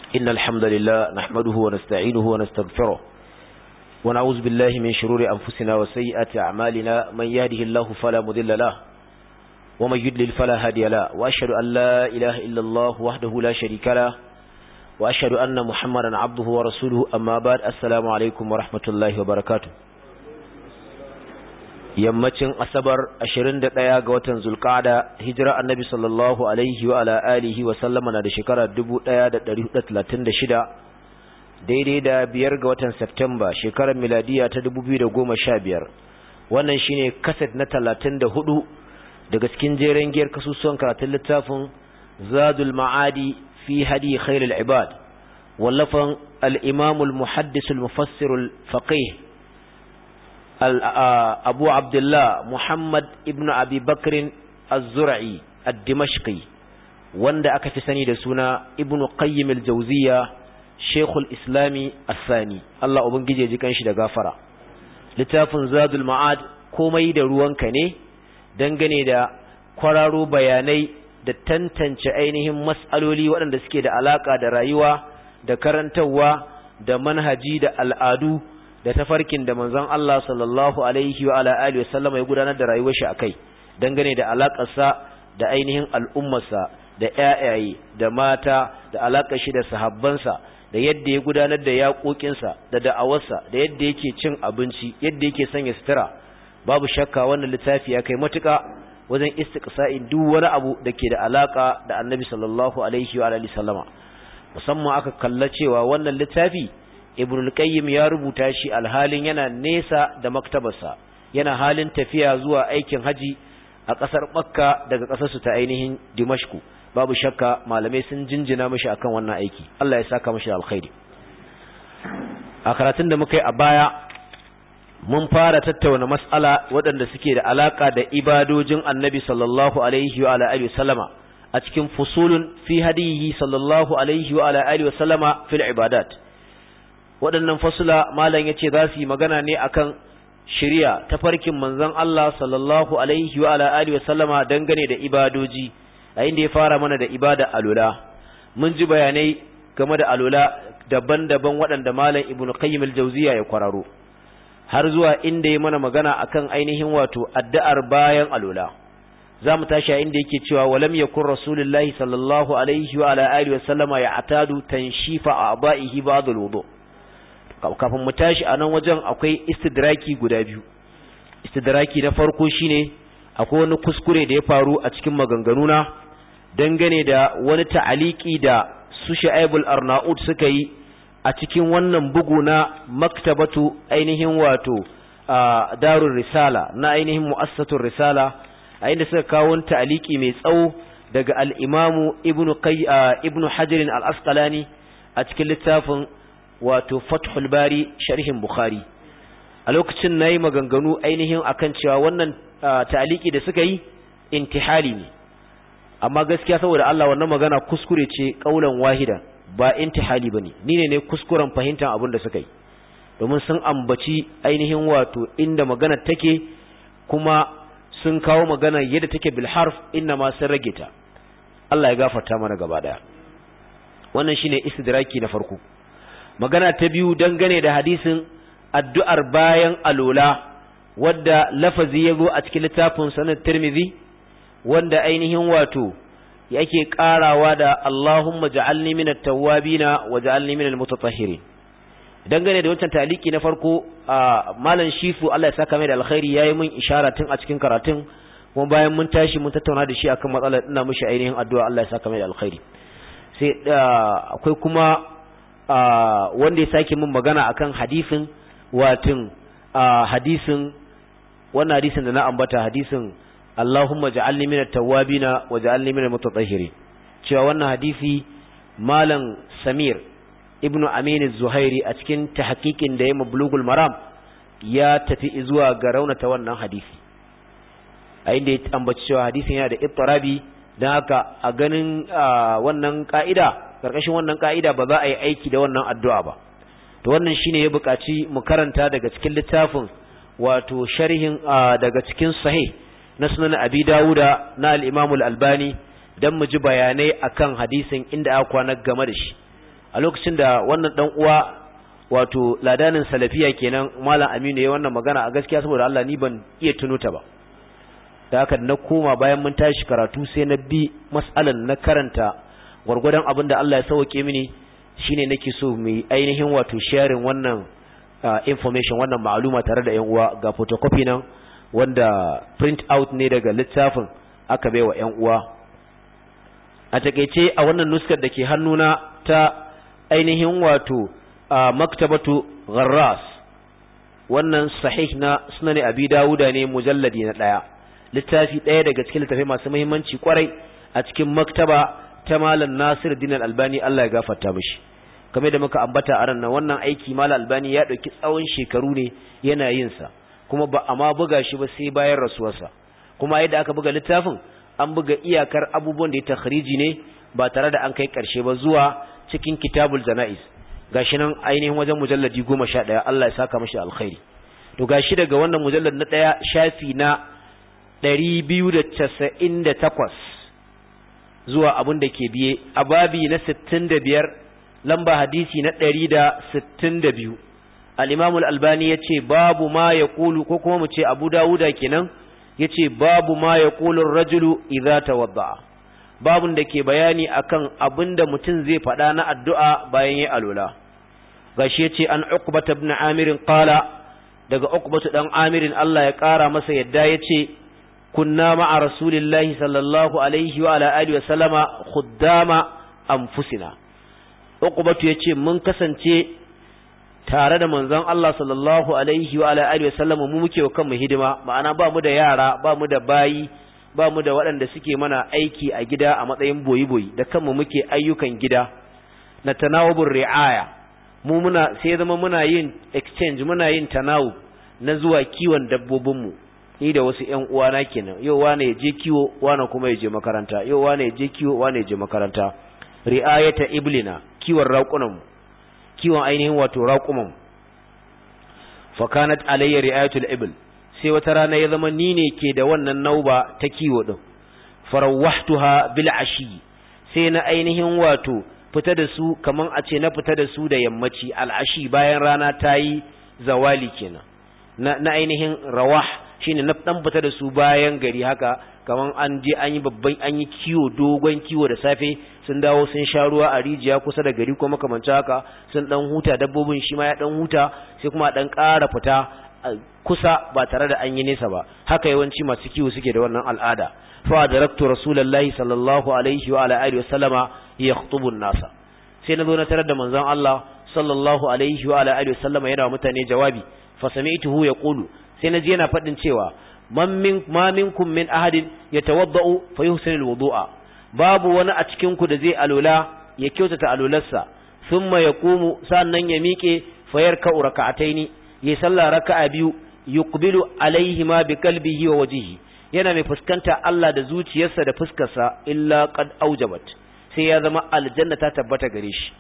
إن الحمد لله نحمده ونستعينه ونستغفره ونعوذ بالله من شرور أنفسنا وسيئات أعمالنا من يهده الله فلا مضل له ومن يضلل فلا هادي له وأشهد أن لا إله إلا الله وحده لا شريك له وأشهد أن محمدا عبده ورسوله أما بعد السلام عليكم ورحمة الله وبركاته yammacin asabar 21 ga watan zulqa'ada hijira annabi sallallahu alaihi wa ala alihi wa sallama na da shekara 1436 daidai da 5 ga watan September shekarar miladiya ta 2015 wannan shine kaset na 34 daga cikin jeren giyar kasusuwan karatun littafin Zadul Ma'adi fi hadi khairul ibad wallafan al-imam al-muhaddis al-mufassir al-faqih Abu Abdullah Muhammad ibn Abi Bakr az-Zur'i ad-Dimashqi wanda aka fi sani da suna Ibn Qayyim al-Jawziyya Sheikhul Islami as-Sani Allah ubangije ji kanshi da gafara littafin Zadul Ma'ad komai da ruwanka ne dangane da kwararo bayanai da tantance ainihin mas'aloli waɗanda suke da alaka da rayuwa da karantawa da manhaji da al'adu da tafarkin da manzon Allah sallallahu alaihi wa ala alihi wasallama ya gudanar da rayuwar shi akai dangane da alakarsa da ainihin al'ummarsa da ƴaƴaye da mata da alakar shi da sahabbansa da yadda ya gudanar da yaƙoƙinsa da da'awarsa da yadda yake cin abinci yadda yake sanya sutura babu shakka wannan littafi ya kai matuƙa wajen istiqsa'in duk wani abu da ke da alaka da Annabi sallallahu alaihi wa alihi wasallama musamman aka kalla cewa wannan littafi Ibn al-Qayyim ya rubuta shi alhalin yana nesa da maktabarsa yana halin tafiya zuwa aikin haji a ƙasar Makka daga ƙasarsu ta ainihin Dimashku babu shakka malamai sun jinjina mishi akan wannan aiki Allah ya saka mishi alkhairi a karatun da muka yi a baya mun fara tattauna mas'ala waɗanda suke da alaka da ibadojin Annabi sallallahu alaihi wa alihi wasallama a cikin fusulun fi hadiyi sallallahu alaihi wa alihi wasallama fil ibadat waɗannan fasula malam yace za su yi magana ne akan shari'a ta farkin manzon Allah sallallahu alaihi wa ala alihi wasallama dangane da ibadoji a inda ya fara mana da ibada alula mun ji bayanai game da alula daban-daban waɗanda malam Ibn Qayyim al-Jawziyya ya kwararo har zuwa inda ya mana magana akan ainihin wato addu'ar bayan alula zamu tashi inda yake cewa walam yakun rasulullahi sallallahu alaihi wa ala alihi wasallama ya'tadu tanshifa a'dahi ba'd al-wudu' kafin mu tashi a nan wajen akwai istidraki guda biyu istidraki na farko shine akwai wani kuskure da ya faru a cikin maganganuna dangane da wani ta'aliki da su Shu'aibul Arnaud suka yi a cikin wannan bugu na maktabatu ainihin wato Darul Risala na ainihin mu'assasatur Risala a inda suka kawo wani ta'aliki mai tsawo daga al-Imam Ibn Hajar al-Asqalani a cikin littafin wato Fathul Bari sharhin Bukhari a lokacin nayi maganganu ainihin akan cewa wannan ta'aliki da suka yi intihali ne amma gaskiya saboda Allah wannan magana kuskure ce kaulan wahida ba intihali bane ni ne kuskuren fahimtar abin da suka yi domin sun ambaci ainihin wato inda magana take kuma sun kawo magana yadda take bil harf inna ma sun rage ta Allah ya gafarta mana gaba daya wannan shine istidraki na farko magana ta biyu dangane da hadisin addu'ar bayan alola wadda lafazi ya zo a cikin littafin sanar Tirmidhi wanda ainihin wato yake karawa da Allahumma ja'alni minat tawwabina wa ja'alni minal mutatahhirin dangane da wancan taliki na farko malam Shifu Allah ya saka mai da alkhairi yayi mun ishara tun a cikin karatun kuma bayan mun tashi mun tattauna da shi akan matsalar ina mishi ainihin addu'a Allah ya saka mai da alkhairi sai akwai kuma wanda ya sake min magana akan hadisin watin hadisin wannan hadisin da na ambata hadisin Allahumma ja'alni minat tawwabina wa ja'alni minal mutatahhirin cewa wannan hadisi malam Samir ibnu Amin az-Zuhairi a cikin tahqiqin da ya Bulughul Maram ya tafi zuwa ga raunata wannan hadisi a inda ya ambaci cewa hadisin yana da ittirabi dan haka a ganin wannan ka'ida karkashin wannan ka'ida ba za a yi aiki da wannan addu'a ba to wannan shine ya buƙaci mu karanta daga cikin littafin wato sharhin daga cikin sahih na sunan Abi Dawuda na al-Imam al-Albani dan mu ji bayanai akan hadisin inda aka kwana game da shi a lokacin da wannan dan uwa wato ladanin salafiya kenan malam Aminu yayin wannan magana a gaskiya saboda Allah ni ban iya tuno ta ba da haka na koma bayan mun tashi karatu sai na bi mas'alan na karanta gurgurdan abinda Allah ya sauke mini shine nake so mu ainihin wato sharing wannan information wannan ma'luma tare da ƴan uwa ga photocopy nan wanda print out ne daga littafin aka baiwa ƴan uwa a takeice a wannan nuskar dake hannuna ta ainihin wato maktabatu Gharras wannan sahih na sunan Abi Dawuda ne mujalladi na 1 littafi ɗaya daga cikin littafai masu muhimmanci kwarai a cikin maktaba ta Malam Nasiruddin Al-Albani Allah ya gafarta mishi kamar da muka ambata a ranar wannan aiki Malam Albani ya dauki tsawon shekaru ne yana yin sa kuma ba amma buga shi ba sai bayan rasuwarsa kuma yadda aka buga littafin an buga iyakar abubuwan da ya takhriji ne ba tare da an kai karshe ba zuwa cikin Kitabul Janaiz gashi nan ainihin wajen mujalladi 11 Allah ya saka mishi alkhairi to gashi daga wannan mujallad na 1 shafi na 298 zuwa abin da ke biye a babi na 65 lamba hadisi na 162 al-Imam al-Albani yace babu ma yaqulu ko kuma mu ce Abu Dawuda kenan yace babu ma yaqulu ar-rajulu idza tawadda babun da ke bayani akan abinda mutum zai faɗa na addu'a bayan yayi alula gashi yace an Uqbah ibn Amir qala daga Uqbah dan Amir Allah ya kara masa yadda yace kunna ma'a rasulillahi sallallahu alaihi wa ala alihi wa sallama khuddama anfusina Uqbah yace mun kasance tare da manzon Allah sallallahu alaihi wa ala alihi wa sallama mu muke wa kanmu hidima ma'ana ba mu da yara ba mu da bayi ba mu da waɗanda suke mana aiki a gida a matsayin boyi-boyi da kanmu muke ayyukan gida na tanawubur ri'aya mu muna sai zama muna yin exchange muna yin tanawub na zuwa kiwon dabbobinmu ni da wasu ƴan uwana kenan yau wane ya je kiwo wane kuma ya je makaranta yau wane ya je kiwo wane ya je makaranta ri'ayata iblina kiwon raƙunan kiwon ainihin wato raƙuman fa kanat alayya ri'ayatul ibl sai wata rana ya zama ni ne ke da wannan nauba ta kiwo din farawahtuha bil ashi sai na ainihin wato fita da su kaman a ce na fita da su da yammaci al ashi bayan rana ta yi zawali kenan na ainihin rawah shine na dan fita da su bayan gari haka kaman an je an yi babban an yi kiwo dogon kiwo da safe sun dawo sun sha ruwa a rijiya kusa da gari ko makamancin haka sun dan huta dabbobin shi ma ya dan huta sai kuma dan ƙara fita kusa ba tare da an yi nesa ba haka yawanci masu kiwo suke da wannan al'ada fa daraktu rasulullahi sallallahu alaihi wa ala alihi wa sallama yakhutubu an-nasa sai nazo na tarar da manzon Allah sallallahu alaihi wa ala alihi wa sallama yana mutane jawabi fa sami'tuhu yaqulu sai naji yana fadin cewa ma minkum min ahadin yatawaddau fa yuhsinu al-wudu'a babu wani a cikin ku da zai alula ya kyautata alularsa thumma yaqumu sannan ya miƙe fa yarka'u raka'ataini yi sallah raka'a biyu yuqbilu alaihima bi qalbihi wa wajhihi yana mai fuskanta Allah da zuciyarsa da fuskarsa illa qad aujabat sai ya zama aljanna ta tabbata gare shi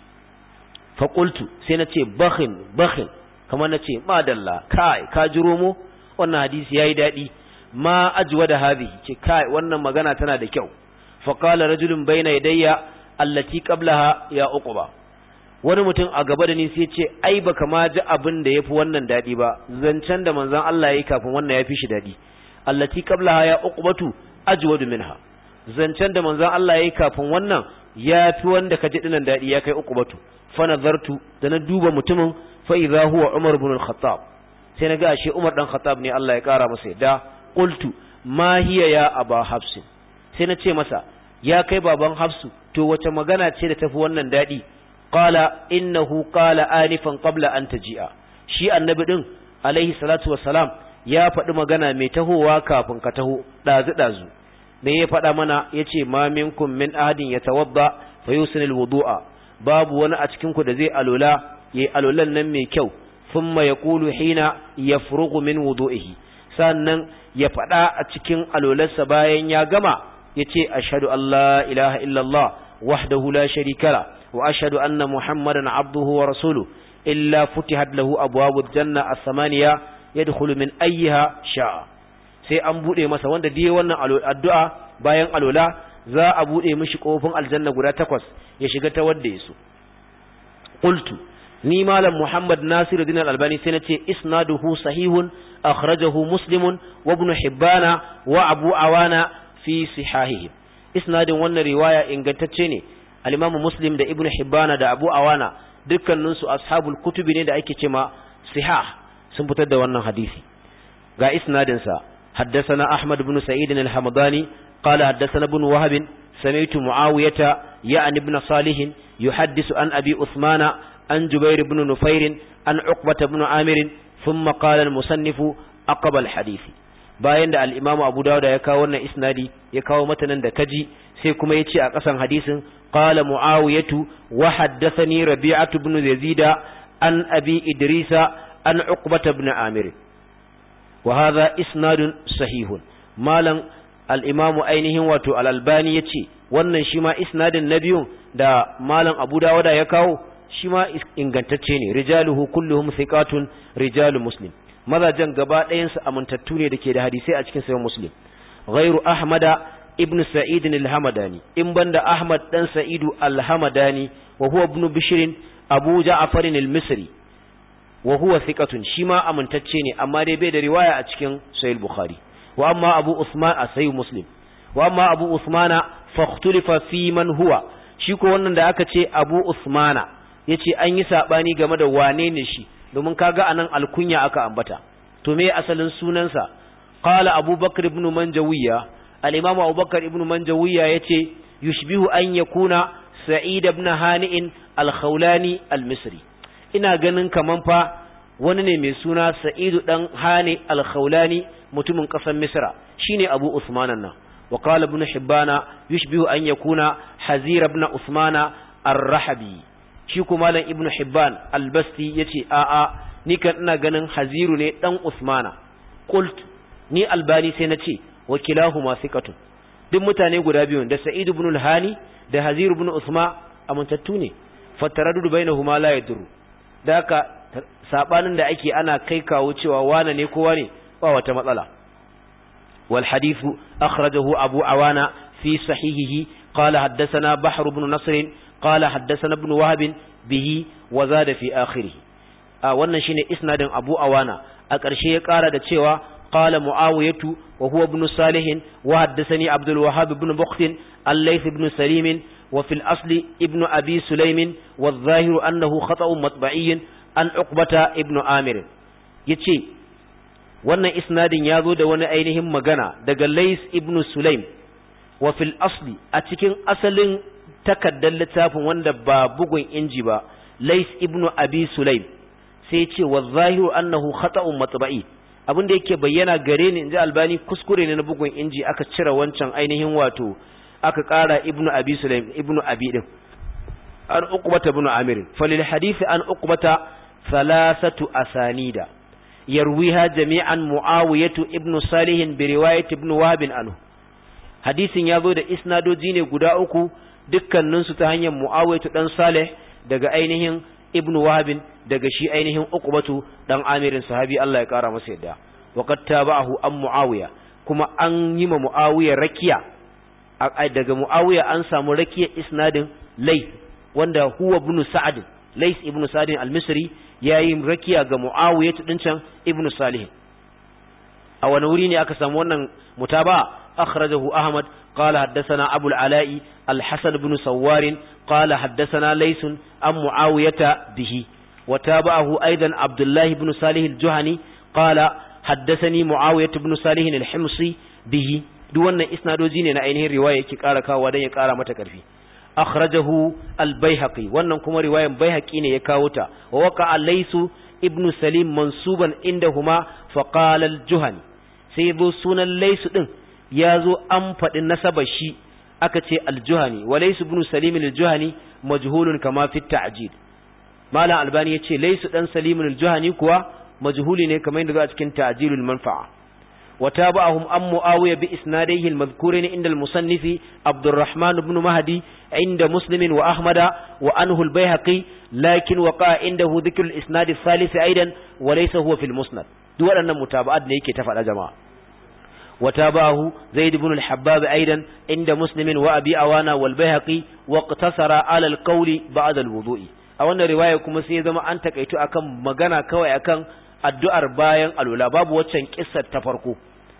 fa qultu sai nace bakhin kamar nace madalla kai ka jiro mu wannan hadisi yayi dadi ma ajwada hadhihi ce kai wannan magana tana da kyau fa qala rajulun bayna yadayya allati qablaha ya uqba wani mutum a gaba da ni sai ce ai baka ma ji abin da yafi wannan dadi ba zancen da manzon Allah yayi kafin wannan yafi shi dadi allati qablaha ya uqbatu ajwadu minha zancen da manzon Allah yayi kafin wannan yafi wanda ka ji dinan dadi ya kai uqbatu fa nazartu da na duba mutumin fa idha huwa Umar ibn al-Khattab sai na ga ashe Umar dan Khattab ne Allah ya kara masa yadda qultu ma hiya ya aba Hafs sai na ce masa ya kai baban Hafsu to wace magana ce da tafi wannan dadi qala innahu qala anifan qabla an taji'a shi annabi din alaihi salatu wassalam ya faɗi magana mai tahowa kafin ka taho dazu me ya faɗa mana yace ma minkum min ahadin yatawadda fa yusil alwudu'a babu wani a cikin ku da zai alula yayi alulan nan mai kyau thumma yaqulu hina yafrughu min wudu'ihi sannan ya faɗa a cikin alularsa bayan ya gama yace ashhadu an la ilaha illallah wahdahu la sharika la wa ashhadu anna muhammadan abduhu wa rasuluhu illa futihat lahu abwabul janna as-samaniya yadkhulu min ayyiha sha'a sai an bude masa wanda dai wannan addu'a bayan alula za a bude mishi kofin aljanna guda 8 ya shiga ta wanda yaso qultu ni malam Muhammad Nasiruddin Al-Albani sai nace isnaduhu sahihun akhrajahu Muslim wa Ibn Hibban wa Abu Awana fi sihahihi isnadin wannan riwaya ingantacce ne al-Imam Muslim da Ibn Hibban da Abu Awana dukkanin su ashabul kutubi ne da ake cewa sihah sun fitar da wannan hadisi ga isnadin sa haddathana Ahmad ibn Sa'id al-Hamdani qala haddathana ibn Wahab sami'tu Muawiyah ya'ni ibn Salih yuhaddisu an Abi Uthman an Jubair ibn Nufair an Uqbah ibn Amir thumma qala al-musannif aqaba al-hadith bayan da al-Imam Abu Dawud ya kawo wannan isnadi ya kawo matanan da kaji sai kuma yace a kasan hadisin qala Muawiyah wa haddathani Rabi'ah ibn Yazid an Abi Idrisa an Uqbah ibn Amir wa hadha isnadun sahihun malan al-Imam ainihin wato al-Albani yace wannan shi ma isnadin nabiyun da malam Abu Dawud ya kawo shi ma ingantacce ne rijaluhu kulluhum thiqatun rijalu Muslim mazajan gaba ɗayan su amintattu ne dake da hadisi a cikin sahih Muslim ghairu Ahmada ibn Sa'id al-Hamadani in banda Ahmad dan Sa'idu al-Hamadani wa huwa ibn Bishr Abu Ja'far al-Misri wa huwa thiqatun shi ma amintacce ne amma dai bai da riwaya a cikin sahih Bukhari wa amma Abu Uthman a sahih Muslim wa amma Abu Uthmana fakhtulifa fi man huwa shi ko wannan da aka ce Abu Uthmana yace an yi sabani game da wane ne shi domin kaga anan alkunya aka ambata to me asalin sunansa qala Abu Bakr ibn Manjawiya al-Imam Abu Bakr ibn Manjawiya yace yushbihu an yakuna Sa'id ibn Hani'in al-Khawlani al-Misri ina ganin kaman fa wani ne mai suna Sa'id dan Hani al-Khawlani mutumin kasar Misra shine Abu Uthman nan wa qala ibn Hibbana yushbihu an yakuna Hazir ibn Uthman ar-Rahabi shi kuma malam Ibn Hibban al-Basti yace a'a ni kan ina ganin Haziru ne dan Uthmana qult ni Albani sai nace wa kilahuma thiqatun duk mutane guda biyun da Sa'id ibn al-Hani da Hazir ibn Uthman amintattu ne fataraddud bainahuma la yadru da haka sabanin da ake ana kai kawo cewa wane ne kowa ne ba wata matsala wal hadithu akhrajahu Abu Awana fi sahihihi qala haddathana Bahr ibn Nasr qala haddathana ibn Wahab bihi wa zada fi akhirih wannan shine isnadin Abu Awana a ƙarshe ya ƙara da cewa qala Muawiyah wa huwa ibn Salih wa haddathani Abdul Wahhab ibn Bukht al-Layth ibn Salim wa fil asli ibn Abi Sulaym wa adh-dhahiru annahu khata'un matba'i an Uqbata ibn Amir yace wannan isnadin yazo da wani ainihin magana daga Layth ibn Sulaym wa fil asli a cikin asalin takaddar littafin wanda ba bugun inji ba Layth ibn Abi Sulaym sai yace wa adh-dhahiru annahu khata'un matba'i abinda yake bayyana gare ni inji Albani kuskure ne na bugun inji aka cire wancan ainihin wato aka ƙara ibn Abi Sulaym ibn Abi din an Uqbata ibn Amir falil hadith an Uqbata thalathatu asanida yarwiha jami'an Muawiyah ibn Salih bi riwayat ibn Wahab anhu hadisin yazo da isnadoji ne guda uku dukkanin su ta hanyar Muawiyah dan Salih daga ainihin ibn Wahab daga shi ainihin Uqbatu dan Amirin sahabi Allah ya kara masa yadda waqad tabahu an Muawiyah kuma an yi ma Muawiyah rakiya daga Muawiyah an samu rakiya isnadin Layth wanda huwa ibn Sa'd Layth ibn Sa'd al-Misri yayi rakiya ga Muawiyah din can ibn Salih a wani wuri ne aka samu wannan mutaba akhrajahu Ahmad qala haddathana Abu al-Ala'i al-Hasan ibn Sawwar qala haddathana Layth an Muawiyah bihi wa tabahu aidan Abdullah ibn Salih al-Juhani qala haddathani Muawiyah ibn Salih al-Himsi bihi duk wannan isnadoji ne na ainihin riwaya yake ƙara kawo dan ya ƙara mata ƙarfi akhrajahu al-Baihaqi wannan kuma riwayan Baihaqi ne ya kawo ta wa waqa Laysu ibn Salim mansuban indahuma fa qala al-Juhani sai yazo sunan Laysu din yazo an faɗi nasabar shi aka ce al-Juhani wa Laysu ibn Salim al-Juhani majhulun kama fi at-ta'jil Malam Albani yace Laysu dan Salim al-Juhani kuwa majhuli ne kamar yadda a cikin ta'jilul manfa'a وتابعهم أم معاوية بإسناديه المذكورين عند المصنف عبد الرحمن بن مهدي عند مسلم وأحمد وأنه البيهقي لكن وقع عنده ذكر الإسناد الثالث أيضا وليس هو في المسند دول أن متابعات ليك تفعل جماعة وتابعه زيد بن الحباب أيضا عند مسلم وأبي أوانا والبيهقي واقتصر على القول بعد الوضوء a wannan riwaya kuma sai ya zama an takaito akan magana kawai akan addu'ar bayan alula babu waccan kissar ta farko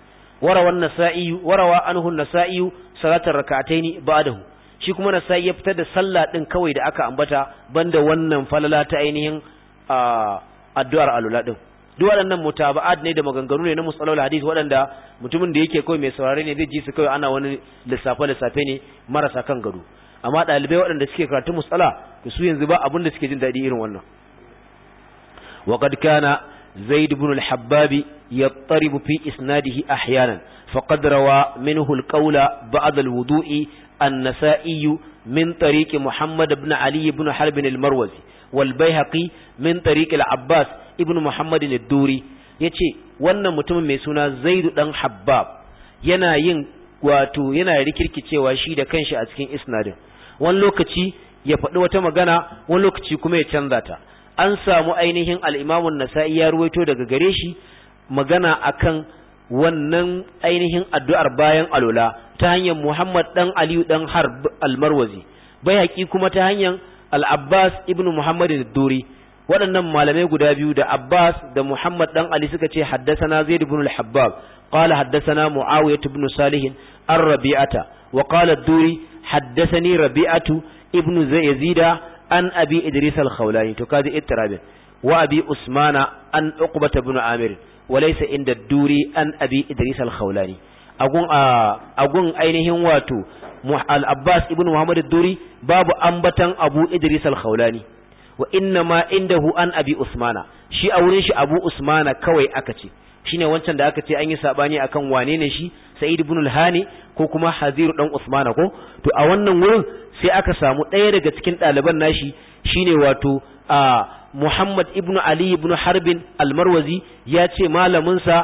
warawa anhu an-nasa'i salatar rak'ataini ba'dahu shi kuma nasa'i ya fitar da sallah din kawai da aka ambata banda wannan falala ta ainihin addu'ar alula din duk waɗannan mutaba'at ne da maganganu ne na musallallahu hadisi waɗanda mutumin da yake kawai mai saurare ne zai ji su kawai ana wani lissafe ne marasa kan gado amma ɗalibai waɗanda suke karatu musala su yanzu ba abin da suke jin daɗi irin wannan وقد كان زيد بن الحباب يضطرب في إسناده أحيانا فقد روى منه القول بعد الوضوء النسائي من طريق محمد بن علي بن حرب المروزي والبيهقي من طريق العباس ابن محمد الدوري yace wannan mutumin mai suna Zaid dan Habbab yana rikirkicewa shi da kanshi a cikin isnadin wani lokaci ya faɗi wata magana wani lokaci kuma ya canza ta an samu ainihin al-Imam an-Nasa'i ya ruwaito daga gare shi magana akan wannan ainihin addu'ar bayan alula ta hanyar Muhammad dan Ali dan Harb al-Marwazi Baihaqi kuma ta hanyar al-Abbas ibn Muhammad ad-Duri waɗannan malamai guda biyu da Abbas da Muhammad dan Ali suka ce haddathana Zaid ibn al-Habbab qala haddathana Muawiyah ibn Salih ar-Rabi'ata wa qala ad-Duri haddathani Rabi'atu ibn Yazida an Abi Idris al-Khawlani to kaji ittirabin wa Abi Usmana an Uqbah ibn Amir walaysa inda ad-Duri an Abi Idris al-Khawlani agun ainihin wato al-Abbas ibn Muhammad ad-Duri babu ambatan Abu Idris al-Khawlani wa inna ma indahu an Abi Usmana shi a wurin shi Abu Usmana kawai aka ce shine wancan da aka ce an yi sabani akan wane ne shi Sa'id ibn al-Hani ko kuma Haziru dan Usmana ko to a wannan wurin sai aka samu ɗaya daga cikin ɗaliban nashi shine wato Muhammad ibn Ali ibn Harbin al-Marwazi ya ce malaminsa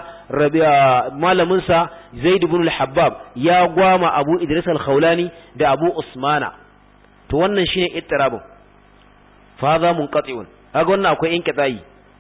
Zaid ibn al-Habbab ya gwama Abu Idris al-Khawlani da Abu Usmana to wannan shine ittirabun fa za munqati'un kaga wannan akwai inqita'i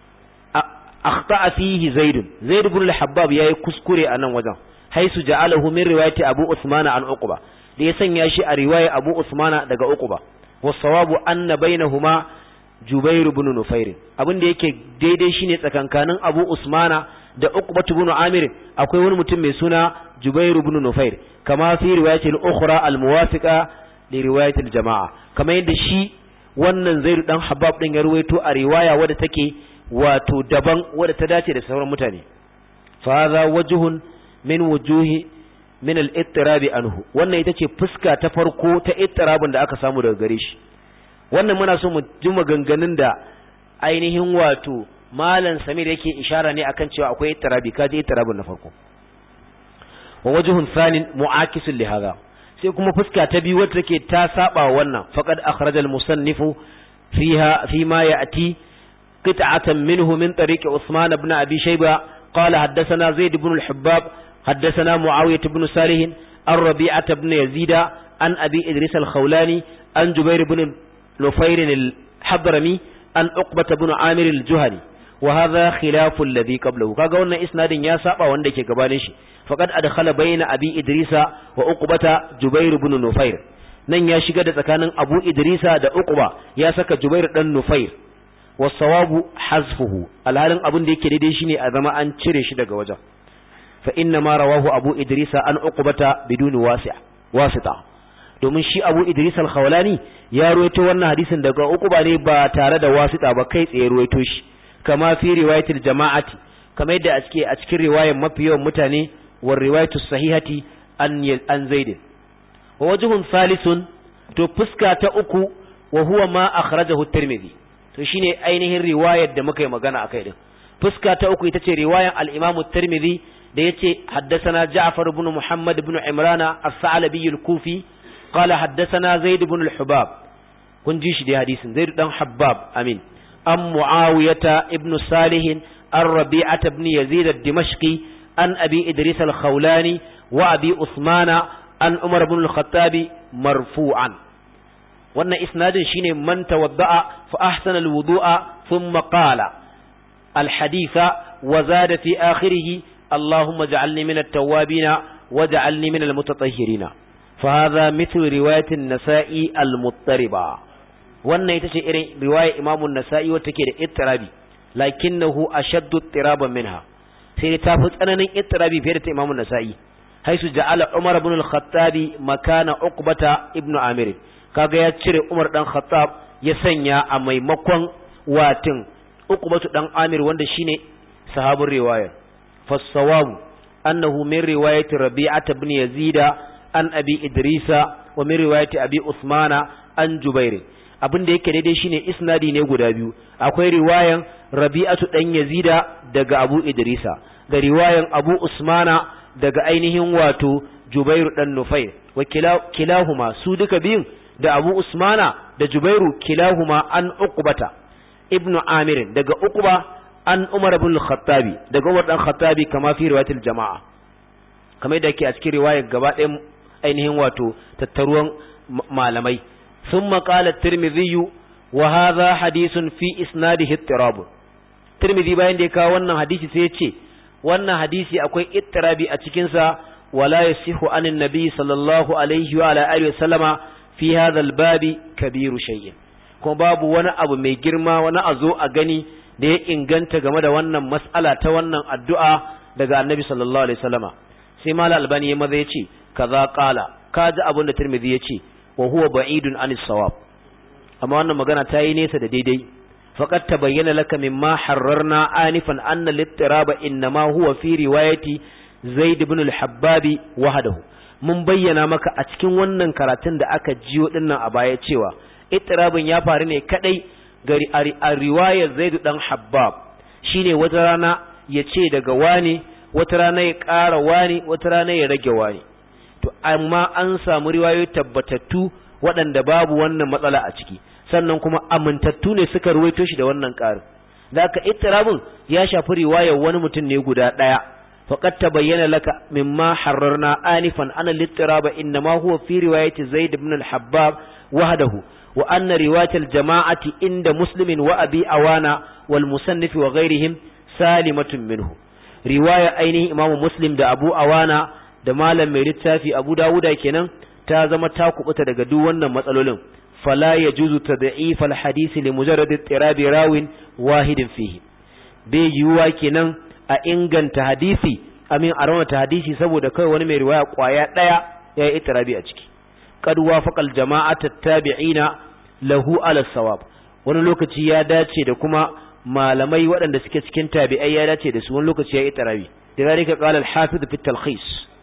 akhta'a fihi Zaid ibn al-Habbab yayi kuskure a nan wajen haisu ja'alahu min riwayati Abu Usmana an Uqba da ya sanya shi a riwaya Abu Usmana daga Uqba was-sawabu anna bainahuma Jubair ibn Nufair abin da yake daidai shine tsakankanin Abu Usmana da Uqba ibn Amir akwai wani mutum mai suna Jubair ibn Nufair kama fi riwayati al-ukhra al-muwafiqa li riwayati al-jama'a kama yadda shi wannan Zaid dan Habbab din ya ruwaito a riwaya wadda take wato daban wadda ta dace da sauran mutane fa hadha wajhun min wujuhi min al-ittirab anhu wannan ita ce fuska ta farko ta ittirabin da aka samu daga gare shi wannan muna so mu ji maganganun da ainihin wato malam Samir yake ishara ne akan cewa akwai ittirabi kaje ittirabin na farko wa wajhun thanin mu'akisun li hadha sai kuma fuska ta biyu wacce take ta saba wannan faqad akhraja al-musannifu fiha fima ya'ti qit'atan minhu min tariq Uthman ibn Abi Shayba qala haddathana Zaid ibn al-Hubbab haddathana Muawiyah ibn Salih ar-Rabi'ah ibn Yazid an Abi Idris al-Khawlani an Jubair ibn Nufair al-Hadrami an Uqbah ibn Amir al-Juhani wa hadha khilafu alladhi qablahu kaga wannan isnadin ya saba wanda ke gabanin shi faqad adkhala bayna Abi Idrisa wa Uqbata Jubair ibn Nufair nan ya shiga da tsakanin Abu Idrisa da Uqba ya saka Jubair dan Nufair wasawabu hazfuhu alhalin abin da yake daidai shine a zama an cire shi daga wajen fa inna ma rawahu Abu Idrisa an Uqbata biduni wasita domin shi Abu Idris al-Khawlani ya ruwaito wannan hadisin daga Uqba ne ba tare da wasita ba kai tsaye ruwaito shi kama fi riwayatil jama'ati kama yadda a cikin riwayar mafi yawan mutane war riwayatu sahihati an Zaid wa wajhun thalithun to fuska ta uku wa huwa ma akhrajahu at-Tirmidhi to shine ainihin riwayar da muka yi magana akai din fuska ta uku ita ce riwayar al-Imam at-Tirmidhi da yace haddathana Ja'far ibn Muhammad ibn Imran as-Sa'labi al-Kufi qala haddathana Zaid ibn al-Hubab kun ji shi da hadisin Zaid dan Habbab amin am Muawiyah ibn Salih ar-Rabi'ah ibn Yazid ad-Dimashqi an Abi Idris al-Khawlani wa Abi Uthmana an Umar ibn al-Khattab marfu'an wannan isnadin shine man tawadda'a fa ahsana al-wudu'a thumma qala al-haditha wa zada fi akhirih اللهم اجعلني من التوابين واجعلني من المتطهرين فهذا مثل رواية النسائي المضطربة wannan ita ce irin riwaya Imam an-Nasa'i wacce take da ittirabi lakinnahu ashaddu ittiraban minha sai ta fi tsananin ittirabi fiye da ta Imam an-Nasa'i haisu ja'ala Umar ibn al-Khattabi makana Uqbata ibn Amir kaga ya cire Umar dan Khattab ya sanya a maimakon watin Uqbatu dan Amir wanda shine sahabin riwayar fasawabu annahu min riwayati Rabi'ah ibn Yazid an Abi Idrisa wa min riwayati Abi Usmana an Jubair abin da yake daidai shine isnadi ne guda biyu akwai riwayan Rabi'atu dan Yazida daga Abu Idrisa da riwayan Abu Usmana daga ainihin wato Jubairu dan Nufayr wa kilahuma su duka biyun da Abu Usmana da Jubairu kilahuma an Uqbata ibn Amir daga Uqba an Umar ibn al-Khattabi daga Umar dan Khattabi kama fi riwayatil jama'a kamar da yake a cikin riwayar gaba ɗayan ainihin wato tattaruwan malamai thumma qala at-Tirmidhi wa hadha hadithun fi isnadihi ittirab Tirmidhi bayan da ya kawo wannan hadisi sai ya ce wannan hadisi akwai ittirabi a cikin sa wala yasihu anin nabi sallallahu alaihi wa ala alihi wasallama fi hadha al-babi kabiru shay'in kuma babu wani abu mai girma wani azo a gani da ya inganta game da wannan mas'ala ta wannan addu'a daga annabi sallallahu alaihi wasallama sai malal albani ya maza yace kaza qala kaji abin da Tirmidhi yace wa huwa ba'idun anis sawab amma wannan magana ta yi nesa da daidai faqad tabayyana laka mimma harrarna anifan anna al-ittiraba inma huwa fi riwayati Zaid ibn al-Habbab wahdahu mun bayyana maka a cikin wannan karatun da aka jiyo dinnan a baya cewa ittirabin ya faru ne kadai gari a riwayar Zaid dan Habbab shine wata rana yace daga wani wata rana ya ƙara wani wata rana ya rage wani to amma an samu riwayoyi tabbatattu waɗanda babu wannan matsala a ciki sannan kuma amintattu ne suka ruwaito shi da wannan ƙarin da aka ittirabin ya shafi riwayar wani mutum ne guda ɗaya faqad tabayyana laka mimma harrarna anifan ana littiraba inma huwa fi riwayati Zaid ibn al-Habbab wahdahu wa anna riwayat al-jama'ati inda Muslim wa Abi Awana wal musannif wa ghayrihim salimatun minhu riwaya ainihin Imam Muslim da Abu Awana da malam mai littafi Abu Dawuda kenan ta zama ta kubuta daga duk wannan matsalolin fala yajuzu tad'if al-hadith li mujarrad ittirabi rawin wahidin fihi bai yiwuwa kenan a inganta hadisi amin a raunata hadisi saboda kai wani mai riwaya kwaya daya ya yi ittirabi a ciki qad wafaqa al-jama'at at-tabi'ina lahu ala sawab wani lokaci ya dace da kuma malamai waɗanda suke cikin tabi'ai ya dace da su wani lokaci ya yi ittirabi da zalika qala al-hafiz fi at-talkhis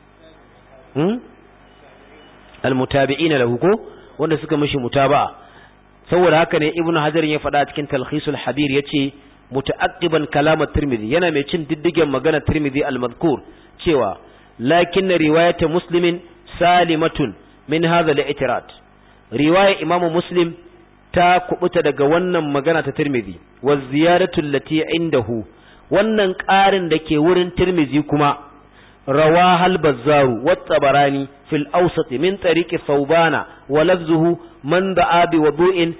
al-mutabi'ina lahu ko wanda suka mishi mutaba'a saboda haka ne ibnu hajar ya faɗa cikin talkhisul habir yace muta'aqqiban kalam at-tirmidhi yana mai cin diddigen magana tirmidhi al-madhkur cewa lakin riwayat muslimin salimatun min hadha al-i'tirad riwaya imamu muslim ta kubuta daga wannan magana ta tirmidhi wa ziyadatu allati indahu wannan ƙarin da ke wurin tirmidhi kuma rawaha al-bazzaru wa at-tabarani fil awsat min tariqi thawbana wa lafzuhu man da'a bi wudu'in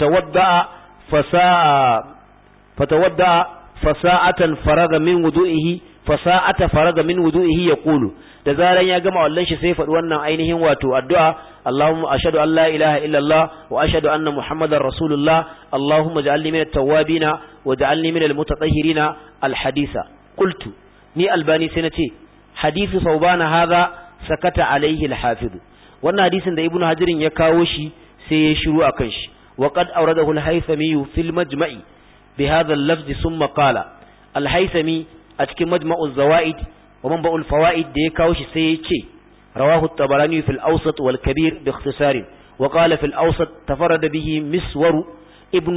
فتودع فساعة فرغ من وضوئه فساعة فرغ من وضوئه يقول da zaran ya gama wallan shi sai faɗi wannan ainihin wato addu'a Allahumma ashhadu an la ilaha illa Allah wa ashhadu anna Muhammadar Rasulullah Allahumma ij'alni minat tawwabina wa ij'alni minal mutatahhirina al-hadisa qultu ni albani sai nace hadithu saubana hadha sakata alaihi al-hafiz wannan hadisin da ibnu hajirin ya kawo shi sai ya shiru akan shi wa qad awradahu al-haythami fil majma'i بهذا اللفظ ثم قال الهيثمي أتكي مجمع الزوائد ومنبع الفوائد دي كاوش سيكي رواه الطبراني في الأوسط والكبير باختصار وقال في الأوسط تفرد به مسور ابن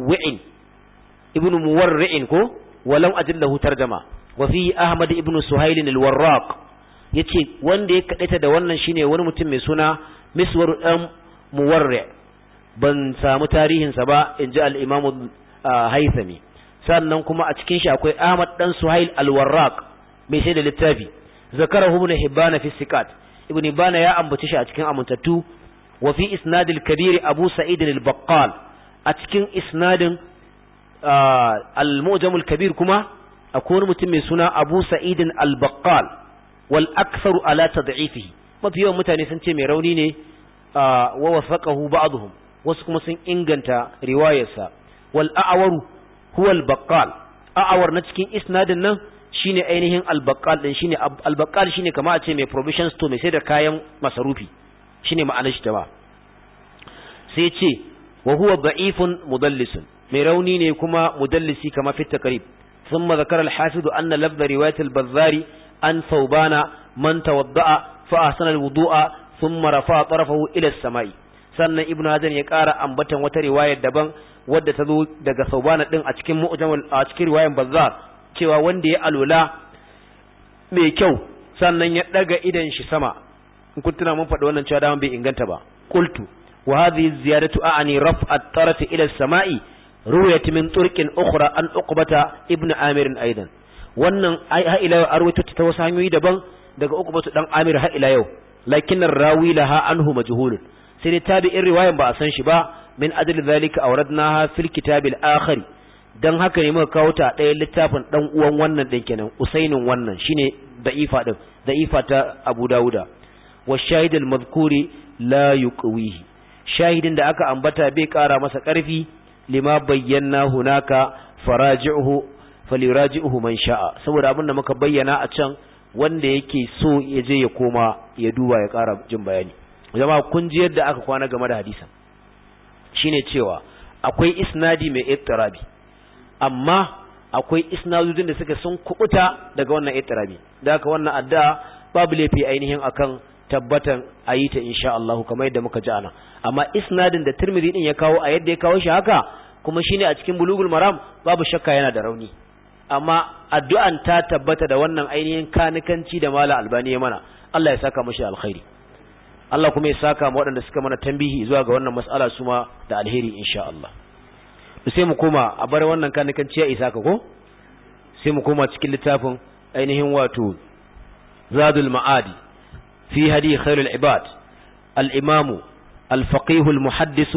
مورع ولم أجل له ترجمة وفي أحمد ابن سهيل الوراق yace wanda ya kadaita da wannan shine wani mutum mai suna Miswar dan Muwarri ban samu tarihin sa ba inji al-Imam Haythami sannan kuma a cikin shi akwai Ahmad dan Suhail al-Warraq mai shaida littafi zakarahu ibn Hibban fi sikat ibn Hibban ya ambace shi a cikin amintattu wa fi isnad al-kabir Abu Sa'id al-Baqqal a cikin isnadin al-Mu'jam al-Kabir kuma akwai mutum mai suna Abu Sa'id al-Baqqal wal aktharu ala tad'ifihi mafi yawan mutane sun ce mai rauni ne wa wasaqahu ba'dhum wasu kuma sun inganta riwayarsa. wal a'waru huwa al-baqqal, a'war na cikin isnadin nan shine ainihin al-baqqal din, shine al-baqqal shine kamar a ce mai provision store mai sai da kayan masarufi, shine ma'anar shi ta ba. sai ce wa huwa da'ifun mudallisun, mai rauni ne kuma mudallisi kama fi takrib. ثم ذكر الحافظ أن لفظ رواية البزار أن ثوبان من توضأ فأحسن الوضوء ثم رفع طرفه إلى السماء. sannan ibnu hajar ya ƙara ambatan wata riwayar daban wadda ta zo daga Thawban din a cikin a cikin riwayar Bazzar cewa wanda ya alula mai kyau sannan ya daga idan shi sama. in kun tuna mun faɗi wannan cewa da bai inganta ba. qultu wa hadhihi ziyadatu a'ani raf'a at-taraf ila as-sama'i ruwayat min turqin ukhra an uqbata ibnu amir aidan. wannan ha ila arwayta ta wasu hanyoyi daban daga uqbatu dan amir ha ila yau, lakin ar-rawi laha anhu majhul, sai dai tabi'in riwayan ba a san shi ba. min ajli zalika awradnaha fil kitabil akhir, dan haka ne muka kawo ta ɗayan littafin dan uwan wannan din kenan usainin wannan shine da'ifa din, da'ifa ta Abu Dawuda. wa shahid al-madhkuri la yuqwihi, shahidin da aka ambata bai kara masa karfi. lima bayyana hunaka faraji'uhu falyuraji'uhu man sha'a, saboda abin da muka bayyana a can wanda yake so ya je ya koma ya duba ya kara jin bayani. jama'a kun ji yadda aka kwana game da hadisan, shine cewa akwai isnadi mai ittirabi, amma akwai isnadudin da suka sun kubuta daga wannan ittirabi, da haka wannan addu'a babu laifi ainihin akan tabbatan ayita insha Allah kamar yadda muka ji ana. amma isnadin da Tirmidhi din ya kawo a yadda ya kawo shi haka kuma shine a cikin Bulughul Maram babu shakka yana da rauni, amma addu'an ta tabbata da wannan ainihin kanikanci da Malam Albani ya mana. Allah ya saka mashi alkhairi, Allah kuma ya saka mu waɗanda suka mana tambihi zuwa ga wannan mas'ala su ma da alheri insha Allah. sai mu koma a bar wannan kanikanci ya isa ka ko sai mu koma cikin littafin ainihin wato Zadul Ma'adi fi hadi khairul ibad. al-imamu al-faqih al-muhaddis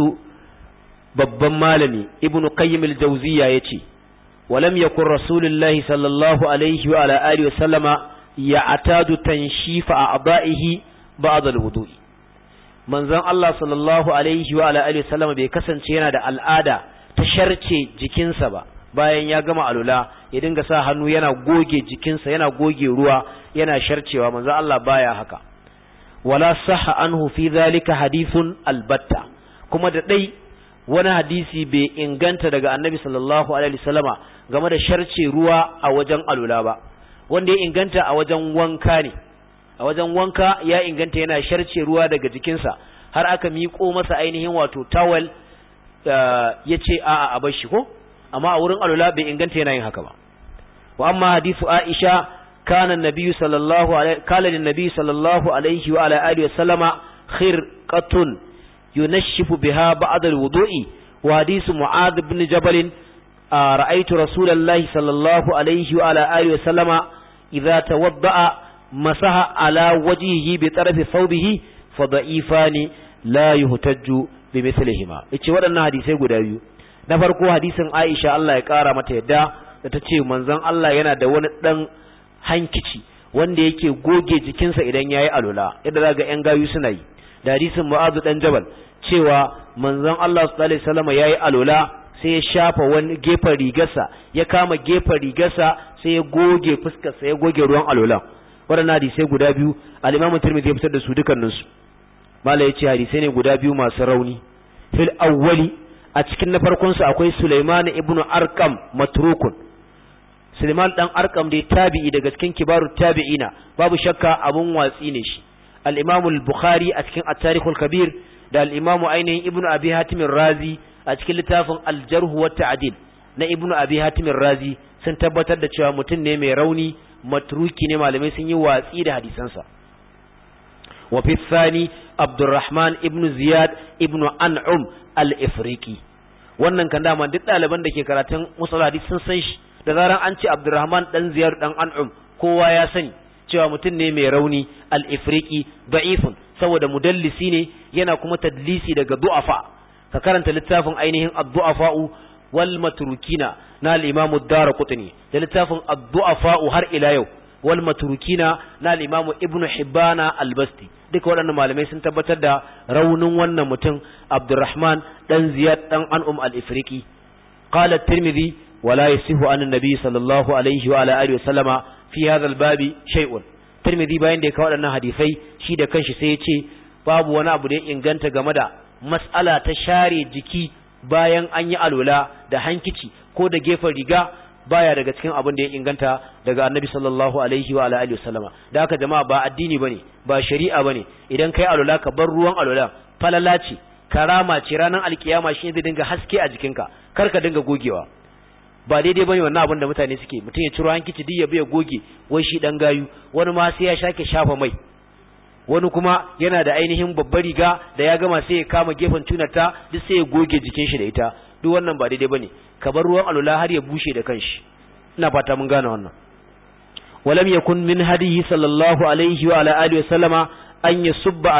babban malami Ibn Qayyim al-Jawziyya yace walam yakun rasulullahi sallallahu alaihi wa ala alihi wa sallama ya'tadu tanshifa a'da'ihi ba'd al-wudu'i. manzon Allah sallallahu alaihi wa ala alihi wa sallama bai kasance yana da al'ada ta sharce jikinsa ba bayan ya gama alula ya dinga sa hannu yana goge jikinsa yana goge ruwa yana sharcewa. manzon Allah baya haka. wala sahha anhu fi dhalika hadithun albatta, kuma da dai wani hadisi bai inganta daga annabi sallallahu alaihi wasallama game da sharce ruwa a wajen alula ba. wanda ya inganta a wajen wanka ne, a wajen wanka ya inganta yana sharce ruwa daga jikinsa har aka miƙo masa ainihin wato tawel ya ce a'a a bar shi ko, amma a wurin alula bai inganta yana yin haka ba. wa amma hadithu Aisha kana an-nabi sallallahu alaihi qala lin-nabi sallallahu alaihi wa ala alihi wa sallama khirqatun yunashifu biha ba'da al-wudu'i. wa hadithu Mu'adh ibn Jabal ra'aytu rasulallahi sallallahu alaihi wa ala alihi wa sallama idza tawadda'a masaha ala wajhihi bi tarafi thawbihi fa da'ifani la yuhtajju bi mithlihima. yace waɗannan hadisai guda biyu, na farko hadisin Aisha Allah ya kara mata yadda da tace manzon Allah yana da wani dan hankici wanda yake goge jikinsa idan yayi alula yadda zaga yan gayu suna yi, da hadisin Mu'adh dan Jabal cewa manzon Allah sallallahu alaihi wasallam yayi alula sai ya shafa wani gefen rigarsa ya kama gefen rigarsa sai ya goge fuskarsa ya goge ruwan alula. waɗannan hadisai guda biyu al-Imam Tirmidhi ya fitar da su dukanninsu. mala yace hadisai ne guda biyu masu rauni. fil awwali a cikin na farkon su akwai Sulaiman ibn Arqam matrukun. Sulaiman dan Arqam dai tabi'i daga cikin kibarut tabi'ina, babu shakka abun watsi ne shi. al-Imam al-Bukhari a cikin at-Tarikh al-Kabir da al-Imam ainihin Ibn Abi Hatim ar-Razi a cikin littafin al-Jarh wa at-Ta'dil na Ibn Abi Hatim ar-Razi sun tabbatar da cewa mutum ne mai rauni, matruki ne, malamai sun yi watsi da hadisansa. wa fi thani Abdurrahman ibn Ziyad ibn An'um al-Ifriqi. wannan kan dama duk ɗaliban da ke karatun musallah hadisi sun san shi, da zaran an ce Abdurrahman dan Ziyad dan An'um kowa ya sani cewa mutum ne mai rauni, al-Ifriqi da'ifun, saboda mudallisi ne yana kuma tadlisi daga du'afa. ka karanta littafin ainihin ad-du'afa'u wal matrukina na al-Imam ad-Darqutni da littafin ad-du'afa'u har ila yau wal matrukina na al-Imam Ibn Hibbana al-Basti duka waɗannan malamai sun tabbatar da raunin wannan mutum Abdurrahman dan Ziyad dan An'um al-Ifriqi. qala at-Tirmidhi wala yasihu an an-nabi sallallahu alaihi wa ala alihi wa sallama fi hadha al-babi shay'un. Tirmidhi bayan da ya kawo waɗannan hadisai shi da kanshi sai ya ce babu wani abu da ya inganta game da mas'ala ta share jiki bayan an yi alwala da hankici ko da gefen riga baya daga cikin abin da ya inganta daga annabi sallallahu alaihi wa alihi wasallama. Da haka jama'a ba addini bane ba shari'a bane idan kai alwala ka bar ruwan alwala, falala ce, karama ce, ranar alkiyama shi zai dinga haske a jikinka, kar ka dinga gogewa. Ba daidai bane wannan abin da mutane suke, mutum ya ciro hankici duk ya biya goge wai shi dan gayu, wani ma sai ya shake shafa mai, wani kuma yana da ainihin babbar riga da ya gama sai ya kama gefen tunarta duk sai ya goge jikin shi da ita. Duk wannan ba daidai bane, ka bar ruwan alula har ya bushe da kanshi. Ina fata mun gane wannan. Walam yakun min hadihi sallallahu alaihi wa ala alihi wa sallama an yusabba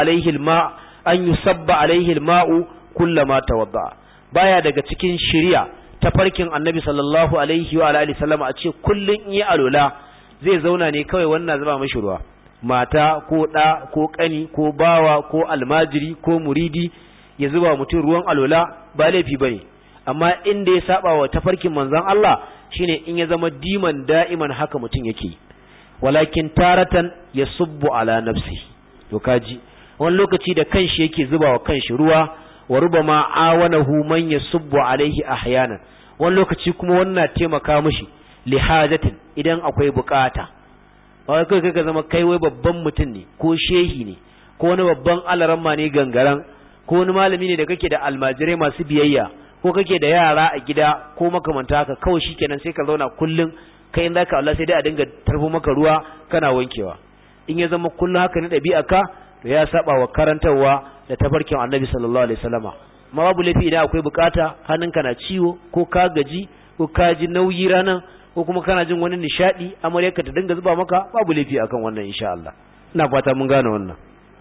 alaihi al-ma'u kullama tawadda. Baya daga cikin shari'a ta farkin annabi sallallahu alaihi wa ala alihi sallama a ce kullun in yi alula zai zauna ne kawai wannan zuba mishi ruwa. Mata ko ɗa ko ƙani ko bawa ko almajiri ko muridi ya zuba mutum ruwan alwala ba laifi bane, amma inda ya saba wa tafarkin manzon Allah shine in ya zama diman da'iman haka mutum yake. Walakin taratan yasubbu ala nafsi, to kaji wani lokaci da kanshi yake zuba wa kanshi ruwa, wa rubama awanahu man yasubbu alaihi ahyanan, wani lokaci kuma wannan taimaka mishi li hajatin idan akwai bukata. ba kai ka zama kai wai babban mutum ne ko shehi ne ko wani babban alaramma ne gangaran ko wani malami ne da kake da almajirai masu biyayya ko kake da yara a gida ko makamanta haka, kawai shikenan sai ka zauna kullun kai in zaka Allah sai dai a dinga tarfo maka ruwa kana wankewa. In ya zama kullun haka ne dabi'a ka, to ya saba wa karantarwa da tafarkin Annabi sallallahu alaihi wasallama. Ma babu laifi idan akwai bukata, hannunka na ciwo ko ka gaji ko ka ji nauyi ranan ko kuma kana jin wani nishadi amaryarka ta dinga zuba maka, babu laifi akan wannan insha Allah. Ina fata mun gane wannan.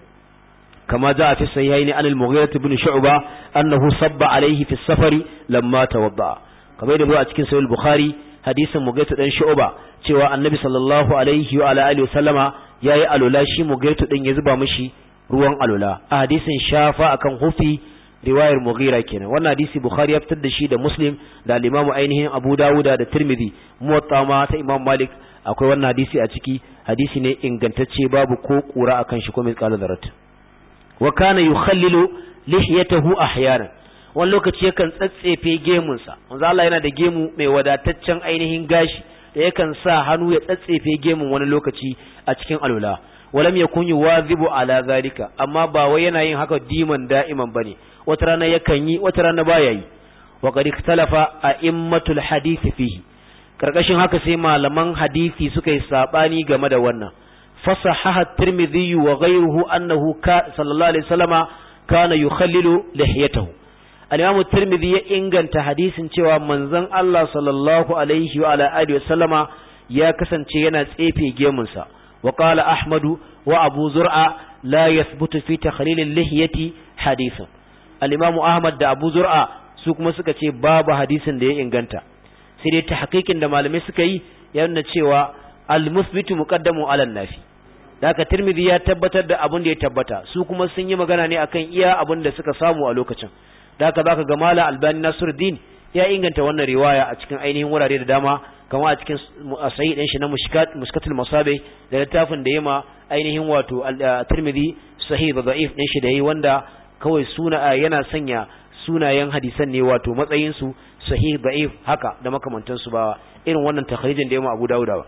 كما جاء في الصحيحين عن المغيرة بن شعبة أنه صب عليه في السفر لما توضأ. كما يدل a cikin sahih al-Bukhari hadisin Mughayth dan Shu'ba cewa Annabi sallallahu alaihi wa ala alihi wasallama yayi alula, shi Mughayth din ya zuba mishi ruwan alula. A hadisin shafa akan hufi riwayar Mughira kenan. Wannan hadisi Bukhari ya fitar da shi da Muslim da al-Imam ainihin Abu Dawud da Tirmidhi. Muwatta ma ta Imam Malik akwai wannan hadisi a ciki. Hadisi ne ingantacce, babu ko kura akan shi ko misqala zarat. Wa kana yukhallilu lihiyatahu ahyana, wani lokaci yakan tsatsefe gemunsa. Manzo Allah yana da gemu mai wadataccen ainihin gashi da yakan sa hannu ya tsatsefe gemun wani lokaci a cikin alwala. Walam yakun yuwazibu ala zalika, amma ba wai yana yin haka diman da'iman bane, wata rana yakan yi wata rana baya yi. Wa qad ikhtalafa a'immatul hadith fihi, karkashin haka sai malaman hadisi suka yi sabani game da wannan. فصحح الترمذي وغيره أنه صلى الله عليه وسلم كان يخلل لحيته. الإمام الترمذي إنغان تحديث cewa manzon Allah sallallahu alaihi wa ala alihi wasallama ya kasance yana tsefe gemunsa. وقال أحمد وأبو زرعة لا يثبت في تخليل اللحية حديث. الإمام أحمد da Abu Zur'a su kuma suka ce babu hadisin da ya inganta, sai dai tahqiqin da malamai suka yi ya nuna cewa al-musbitu muqaddamu ala an-nafi. Daka Tirmidhi ya tabbatar da abin da ya tabbata, su kuma sun yi magana ne akan iya abin da suka samu a lokacin. Daka zaka ga Malam Albani Nasiruddin ya inganta wannan riwaya a cikin ainihin wurare da dama, kamar a cikin sahih din shi na Mushkatul Masabi da littafin da yema ainihin wato Tirmidhi sahih da da'if din shi da yayi, wanda kawai yana sanya sunayen hadisan ne wato matsayin su sahih da'if haka da makamantan su, ba irin wannan takhrijin da yema Abu Dawud ba.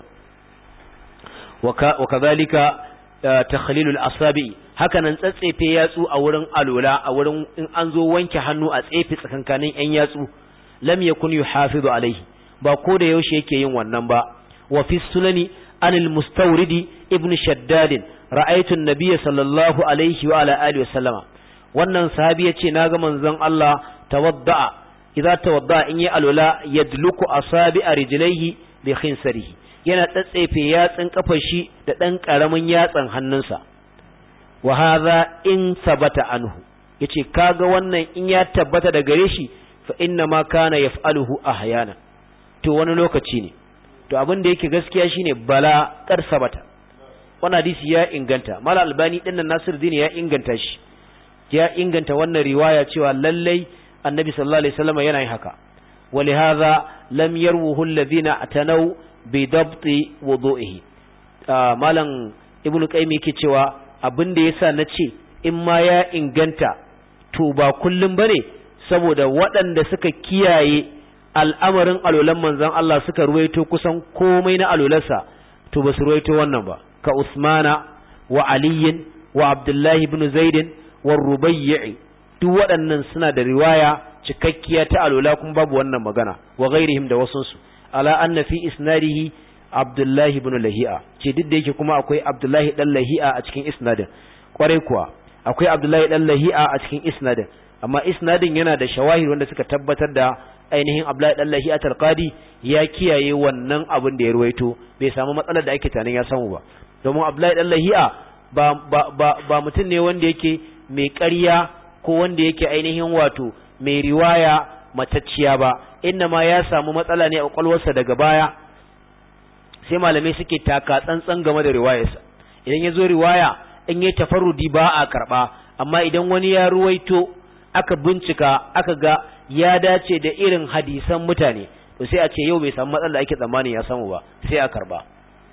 وكذلك تخليل الأصابع, hakanan tsatsefe yatsu a wurin alula, a wurin in an zo wanke hannu a tsefe tsakankanin yan yatsu. Lam yakun yuhafizu alaihi, ba ko da yaushe yake yin wannan ba. Wa fi sunani anil mustawridi ibn shaddad ra'aytu an-nabiy sallallahu alaihi wa ala alihi wasallama. Wannan sahabi yace naga manzon Allah idza tawadda in yi alula yadluku asabi'a rijlaihi bi khinsarihi, yana tsatsefe yatsin kafar shi da ɗan ƙaramin yatsan hannunsa. Wa hadha in sabata anhu, yace kaga wannan in ya tabbata da gare shi, fa inna ma kana yaf'aluhu ahyana, to wani lokaci ne. To abin da yake gaskiya shine bala kar sabata, wannan hadisi ya inganta. Malam Albani dinnan Nasiruddin ya inganta shi, ya inganta wannan riwaya cewa lallai annabi sallallahu alaihi wasallam yana yin haka. ولهذا لم يروه الذين اعتنوا بضبط وضوئه. malam ibnu qayyim yake cewa abin da yasa nace in ma ya inganta to ba kullum bane, saboda waɗanda suka kiyaye al'amarin alolan manzon Allah suka ruwaito kusan komai na alolarsa to ba su ruwaito wannan ba, ka Usmana wa Ali wa Abdullah ibn Zaid wa Rubayyi, duk waɗannan suna da riwaya cikakkiya ta alola kuma babu wannan magana, wa ghairihim da wasunsu, ala anna fi isnadihi Abdullah ibn Lahi'a, ce duk da yake kuma akwai Abdullah dan Lahi'a a cikin isnadin, kwarai kuwa akwai Abdullah dan Lahi'a a cikin isnadin, amma isnadin yana da shawahid wanda suka tabbatar da ainihin Abdullah dan Lahi'a Al-Qadi ya kiyaye wannan abin da ya ruwaito, bai samu matsalar da ake tunanin ya samu ba, domin Abdullah dan Lahi'a ba mutum ne wanda yake mai ƙarya ko wanda yake ainihin wato mai riwaya matacciya ba, inna ma ya samu matsala ne a kwakwalwarsa daga baya, sai malamai suke taka tsantsan game da riwayarsa. Idan ya zo riwaya in yi tafarrudi ba a karɓa, amma idan wani ya ruwaito aka bincika aka ga ya dace da irin hadisan mutane, to sai a ce yau bai samu matsala da ake tsammani ya samu ba, sai a karɓa.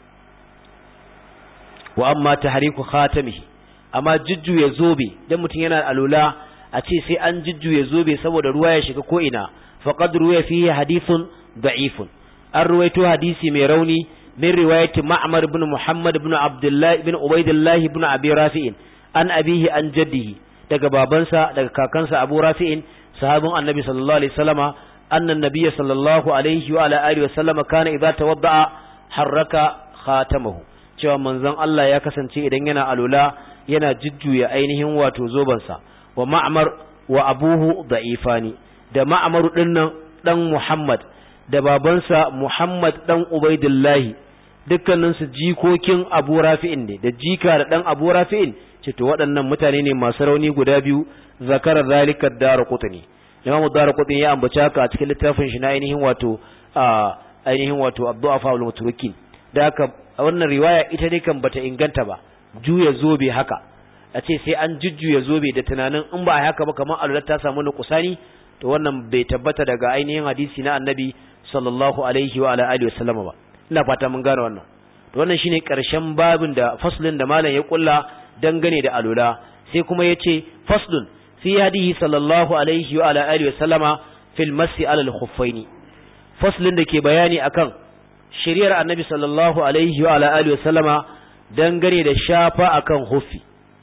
Wa amma tahriku khatamihi, amma jujjuya zobe dan mutum yana alula a ce sai an jujjuya zobe saboda ruwa ya shiga ko ina, faqad ruwa fihi hadithun da'ifun, an ruwaito hadisi mai rauni min riwayati Ma'mar ibn Muhammad ibn Abdullah ibn Ubaydillah ibn Abi Rafi'in an abihi an jaddihi, daga babansa daga kakansa Abu Rafi'in sahabin Annabi sallallahu alaihi wasallama, anna an-nabiy sallallahu alaihi wa ala alihi wasallama kana idza tawadda'a harraka khatamahu, cewa manzon Allah ya kasance idan yana alula yana jujjuya ainihin wato zobansa. Wa Ma'mar wa abuhu da'ifani, da Ma'mar dinnan dan Muhammad da babansa Muhammad dan Ubaidillah, dukkanin su jikokin Abu Rafi'in ne, da jika da dan Abu Rafi'in, ce to waɗannan mutane ne masu rauni guda biyu. Zakara zalika Daraqutni, Imam Daraqutni ya ambaci haka a cikin littafin shi na ainihin wato Ad-Du'afa wal Mutrukin. Da haka wannan riwaya ita dai kan bata inganta ba, juya zobe haka a ce sai an jujjuya zobe da tunanin in ba a haka ba kamar alulat ta samu nukusani, to wannan bai tabbata daga ainihin hadisi na Annabi sallallahu alaihi wa alihi wasallam ba. Ina fata mun gane wannan. To wannan shine karshen babin da faslin da malam ya kulla dangane da alula. Sai kuma yace faslun fi hadihi sallallahu alaihi wa alihi wasallama fil masi ala al-khuffaini, faslin da ke bayani akan shari'ar Annabi sallallahu alaihi wa alihi wasallama dangane da shafa akan hufi.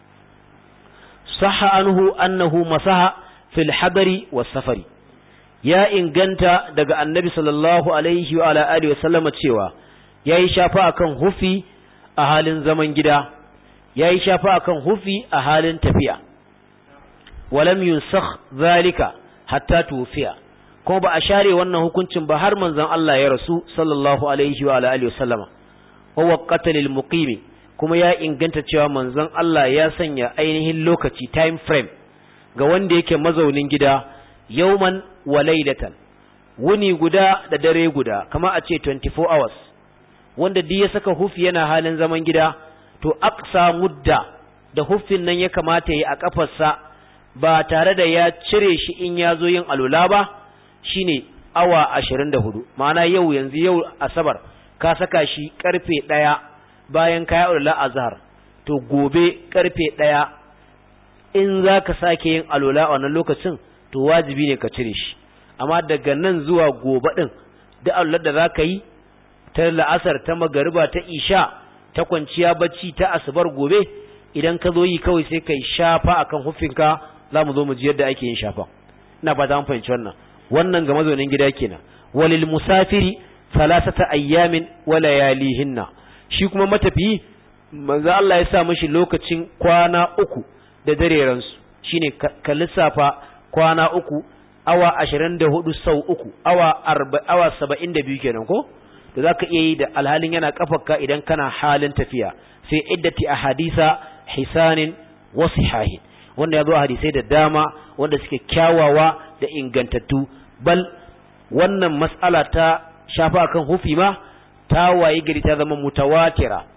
Sahha anhu annahu masaha fil hadari was safari, ya inganta daga Annabi sallallahu alaihi wa alihi wasallama cewa yayi shafa akan hufi a halin zaman gida, yayi shafa akan hufi a halin tafiya. Walam yunsakh zalika hatta tufiya, kuma ba a share wannan hukuncin ba har manzon Allah ya rasu sallallahu alaihi wa alihi wasallama. Wa waqata lil muqimi, kuma ya inganta cewa manzon Allah ya sanya ainihin lokaci, time frame, ga wanda yake mazaunin gida, yawman wa laylatan, wuni guda da dare guda, kama a ce 24 hours. Wanda duk ya saka hufi yana halin zaman gida, to aqsa mudda da hufin nan ya kamata yi a kafarsa ba tare da ya cire shi in ya zo yin alula ba, shine awa 24. Ma'ana yanzu yau Asabar ka saka shi karfe 1 bayan ka yi alula azhar, to gobe karfe 1 in za ka sake yin alula a wannan lokacin, to wajibi ne ka cire shi. Amma daga nan zuwa gobe din, da alular da za ka yi ta la'asar, ta magariba, ta isha, ta kwanciya bacci, ta asubar gobe, idan ka zo yi kawai sai kai shafa akan hufinka. Za mu zo mu ji yadda ake yin shafa. Ina fata an fahimci wannan. Wannan ga mazaunin gida kenan. Walil musafiri 3 ayyamin wa layalihinna, shi kuma matafiyi manzo Allah ya sa mishi lokacin kwana 3 da dareran su, shine ka lissafa kwana 3 awa 24 sau 3 awa 72 kenan ko, da zaka iya yi da alhalin yana kafarka idan kana halin tafiya. Sai iddati ahadisa hisanin wa sihahin, wanda ya zo hadisai da dama wanda suke kyawawa da ingantattu. Bal wannan mas'ala ta shafa akan hufi ma ta waye gari ta zama mutawatira,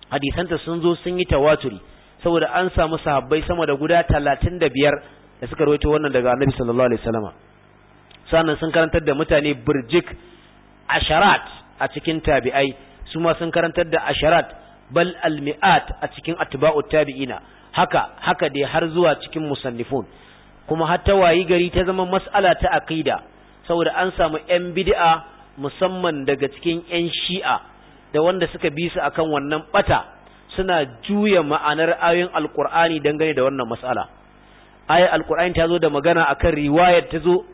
hadisanta sun zo sun yi tawaturi saboda an samu sahabbai sama da guda 35 da suka rawaito wannan daga Annabi sallallahu alaihi wasallam. Sannan sun karantar da mutane burjik asharat a cikin tabi'ai, su ma sun karantar da asharat bal almi'at a cikin atba'ut tabi'ina, haka dai har zuwa cikin musannifun. Kuma hatta wayi gari ta zama mas'ala ta aqida saboda an samu ƴan bid'a musamman daga cikin ƴan shi'a da wanda suka bi su akan wannan bata suna juya ma'anar ayoyin alqur'ani dangane da wannan mas'ala. Ayar alqur'ani ta zo da magana akan riwayar ta zo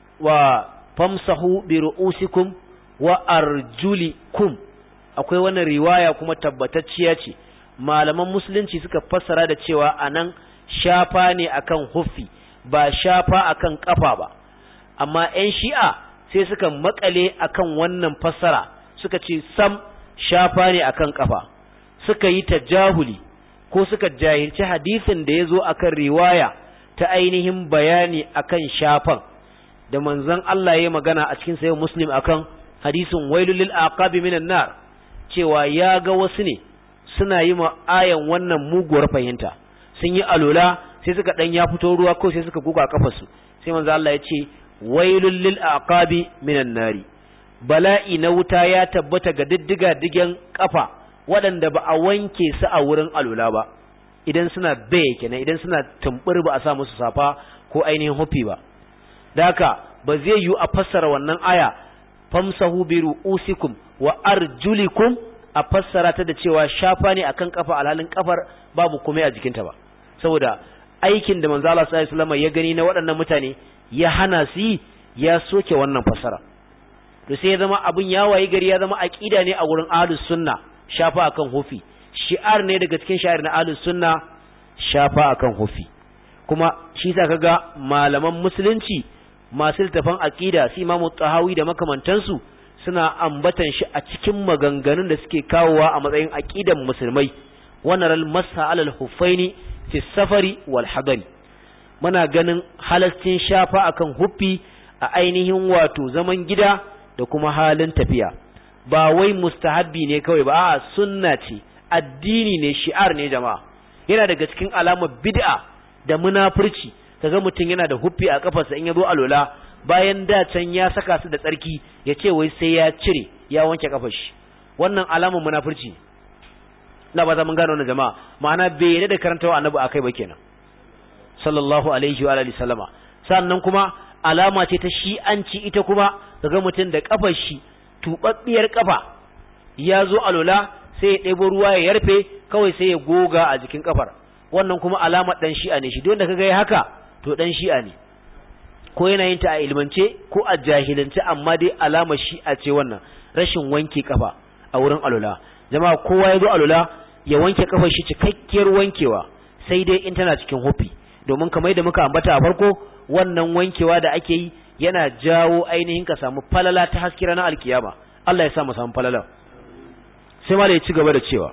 wa famsahu bi ru'usikum wa arjulikum, akwai wannan riwaya kuma tabbatacciya ce. Malaman musulunci suka fassara da cewa anan shafa ne akan huffi ba shafa akan kafa ba, amma ƴan shi'a sai suka makale akan wannan fassara suka ce sam shafa ne akan kafa, suka yi tajahuli ko suka jahilci hadisin da yazo akan riwaya ta ainihin bayani akan shafan da manzon Allah ya magana a cikin sahih Muslim akan hadisin wailul lil aqabi minan nar, cewa ya ga wasu ne suna yi ma ayan wannan muguwar fahimta, sun yi alola sai suka dan ya fito ruwa ko sai suka guga kafarsu, sai manzo Allah ya ce wailul lil aqabi minan nari, bala'i na wuta ya tabbata ga diddiga digen kafa waɗanda ba a wanke su a wurin alola ba, idan suna baye kenan, idan suna tumbur ba a sa musu safa ko ainihin hufi ba. Da haka ba zai yi a fassara wannan aya famsahu bi ru'usikum wa arjulikum a fassara ta da cewa shafa ne akan kafa alhalin kafar babu komai a jikinta ba, saboda aikin da manzo Allah sallallahu alaihi wasallam ya gani na waɗannan mutane ya hana su yi, ya soke wannan fassara. To sai ya zama abun ya wayi gari ya zama aqida ne a wurin ahlus sunna shafa akan hufi, shi'ar ne daga cikin sha'ir na ahlus sunna shafa akan hufi. Kuma shi sa kaga malaman musulunci masu littafan aqida su Imam Tahawi da makamantansu suna ambatan shi a cikin maganganun da suke kawowa a matsayin aqidan musulmai. Wannan al-masha alal huffaini fi safari wal hadari, muna ganin halastin shafa akan huffi a ainihin wato zaman gida da kuma halin tafiya. Ba wai mustahabbi ne kawai ba, a'a sunna ce, addini ne, shi'ar ne jama'a. Yana daga cikin alamar bid'a da munafurci kaga mutum yana da huffi a kafarsa in yazo alola, bayan da can ya saka su da tsarki ya ce wai sai ya cire ya wanke kafar shi. Wannan alamar munafurci ne. Na ba za mun gano wannan jama'a, ma'ana bai yarda da karantawa annabi akai ba kenan sallallahu alaihi wa alihi sallama. Sannan kuma alama ce ta shi'anci ita kuma kaga mutum da kafar shi tubabbiyar kafa ya zo alola sai ya ɗebo ruwa ya yarfe kawai sai ya goga a jikin kafar. Wannan kuma alamar dan shi'a ne shi, don da kaga haka to dan shi'a ne, ko yana yin ta a ilmance ko a jahilance, amma dai alamar shi'a ce wannan, rashin wanke kafa a wurin alola. Jama'a kowa ya zo alola ya wanke kafar shi cikakkiyar wankewa, sai dai in tana cikin hufi, domin kamar yadda muka ambata a farko, wannan wankewa da ake yi yana jawo ainihin ka samu falala ta haske ranar alkiyama. Allah ya sa mu samu falala. Sai ma da ya ci gaba da cewa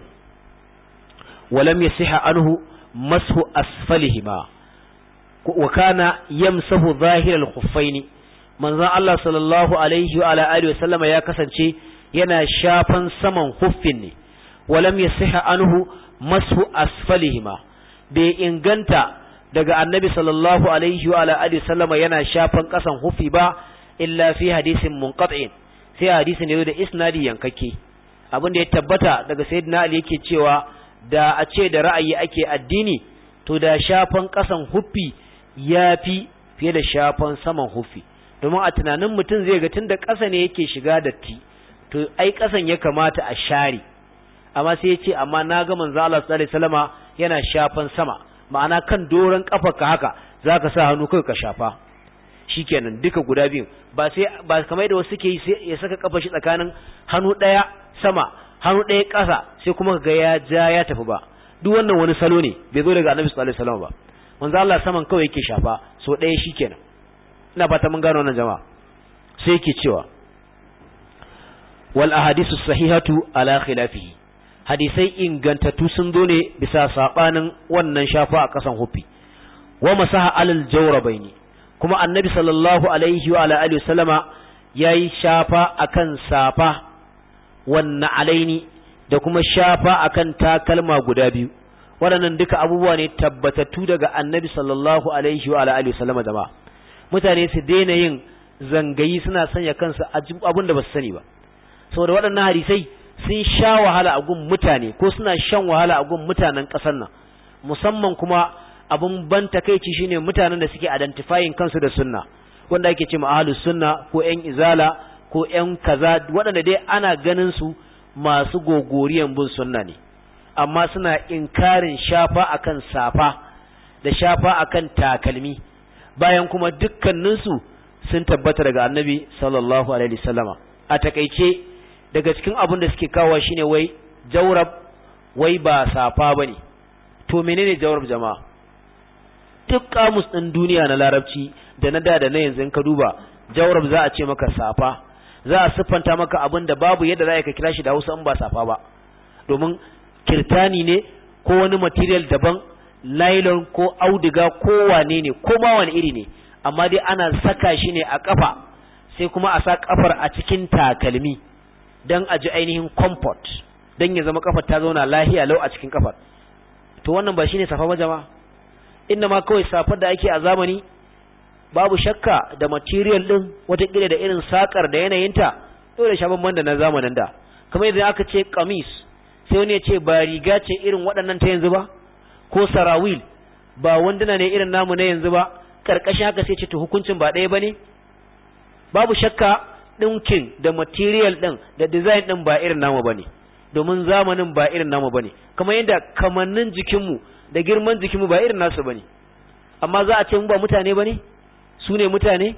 walam yasiha anhu mashu asfalihima wa kana yamsahu zahiral khuffaini. Manzon Allah sallallahu alaihi wa ala alihi wa sallama ya kasance yana shafan saman huffin ne. Walam yasiha anhu mashu asfalihima, bai inganta daga annabi sallallahu alaihi wa ala alihi sallama yana shafan kasan hufi ba illa fi hadisin munqati'in, sai hadisin ne da isnadi yankakke. Abin da ya tabbata daga sayyidina Ali yake cewa da a ce da ra'ayi ake addini to da shafan kasan hufi yafi fiye da shafan saman hufi, domin a tunanin mutum zai ga tunda kasa ne yake shiga datti to ai kasan ya kamata a share, amma sai ya ce amma na ga manzo Allah sallallahu alaihi wasallama yana shafan sama, ma'ana kan doron kafarka haka zaka sa hannu kai ka shafa shikenan duka guda biyu, ba kamar da wasu suke yi sai ya saka kafar shi tsakanin hannu daya sama hannu daya ƙasa sai kuma ga ya ja ya tafi ba. Duk wannan wani salo ne, bai zo daga Annabi sallallahu alaihi wasallam ba. Manzo Allah saman kawai yake shafa so daya shikenan. Ina fata mun gano wannan jama'a. Sai yake cewa wal ahadithu sahihatu ala khilafihi, hadisai ingantattu sun zo ne bisa sabanin wannan shafa a kasan hufi. Wa masaha alal jawrabaini, kuma annabi sallallahu alaihi wa alihi wasallama yayi shafa akan safa wanna alaini da kuma shafa akan takalma guda biyu. Waɗannan duka abubuwa ne tabbatattu daga Annabi sallallahu alaihi wa alihi wasallam jama'a. Mutane su daina yin zangayi suna sanya kansu a abin da ba su sani ba, saboda waɗannan hadisai sun sha wahala a gun mutane ko suna shan wahala a gun mutanen ƙasar nan, musamman kuma abin ban takeici shine mutanen da suke identifying kansu da sunna, wanda ake ce ahlus sunna ko ƴan izala ko ƴan kaza, waɗanda dai ana ganin su masu gogoriyan bin sunna ne, amma suna inkarin shafa akan safa da shafa akan takalmi, bayan kuma dukkaninsu sun tabbata daga Annabi sallallahu alaihi wasallama. A takeice daga cikin abin da suke kawo shine wai jawrab wai ba safa bane. To menene jawrab jama'a? Duk kamus din duniya na larabci da na da na yanzu in ka duba jawrab za a ce maka safa, za a siffanta maka abin da babu yadda za ka kira shi da Hausa in ba safa ba, domin kirtani ne ko wani material daban, nylon ko auduga ko wane ne ko ma wani iri ne, amma dai ana saka shi ne a kafa, sai kuma a sa kafar a cikin takalmi dan a ji ainihin comfort, dan ya zama kafar ta zauna lahiya lau a cikin kafar. To wannan ba shine safa ba jama'a, inna ma kawai safar da ake a zamani babu shakka da material din watakila da irin sakar da yanayinta dole sha bamban da na zamanin da. Kamar idan aka ce kamis sai wani ya ce ba riga ce irin waɗannan ta yanzu ba, ko sarawil ba wanduna ne irin namu na yanzu ba, karkashin haka sai ce to hukuncin ba ɗaya bane. Babu shakka ɗinkin da material ɗin da design ɗin ba irin namu bane, domin zamanin ba irin namu bane, kamar yadda kamannin jikinmu da girman jikinmu ba irin nasu bane, amma za a ce mu ba mutane bane, su ne mutane.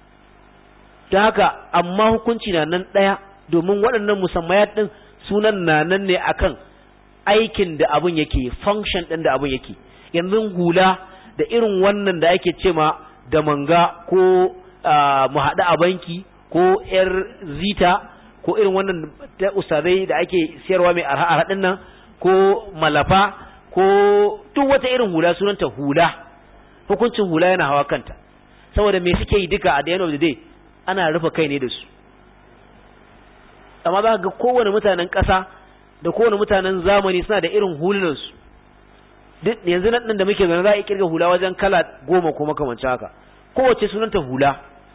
Ta haka amma hukunci na nan ɗaya, domin waɗannan musammayat ɗin sunan na nan ne akan aikin da abun yake, function ɗin da abun yake. Yanzu hula da irin wannan da ake ce ma da manga ko mu haɗu a banki ko yar zita ko irin wannan ta ustazai da ake siyarwa mai arha ɗin nan, ko malafa ko duk wata irin hula sunanta hula, hukuncin hula yana hawa kanta, saboda me suke yi duka a the end of the day ana rufe kai ne da su. Amma za ka ga kowane mutanen ƙasa da kowane mutanen zamani suna da irin hulunansu. Duk yanzu nan da muke zaune za a kirga hula wajen kala 10 ko makamancin haka, kowace sunanta hula.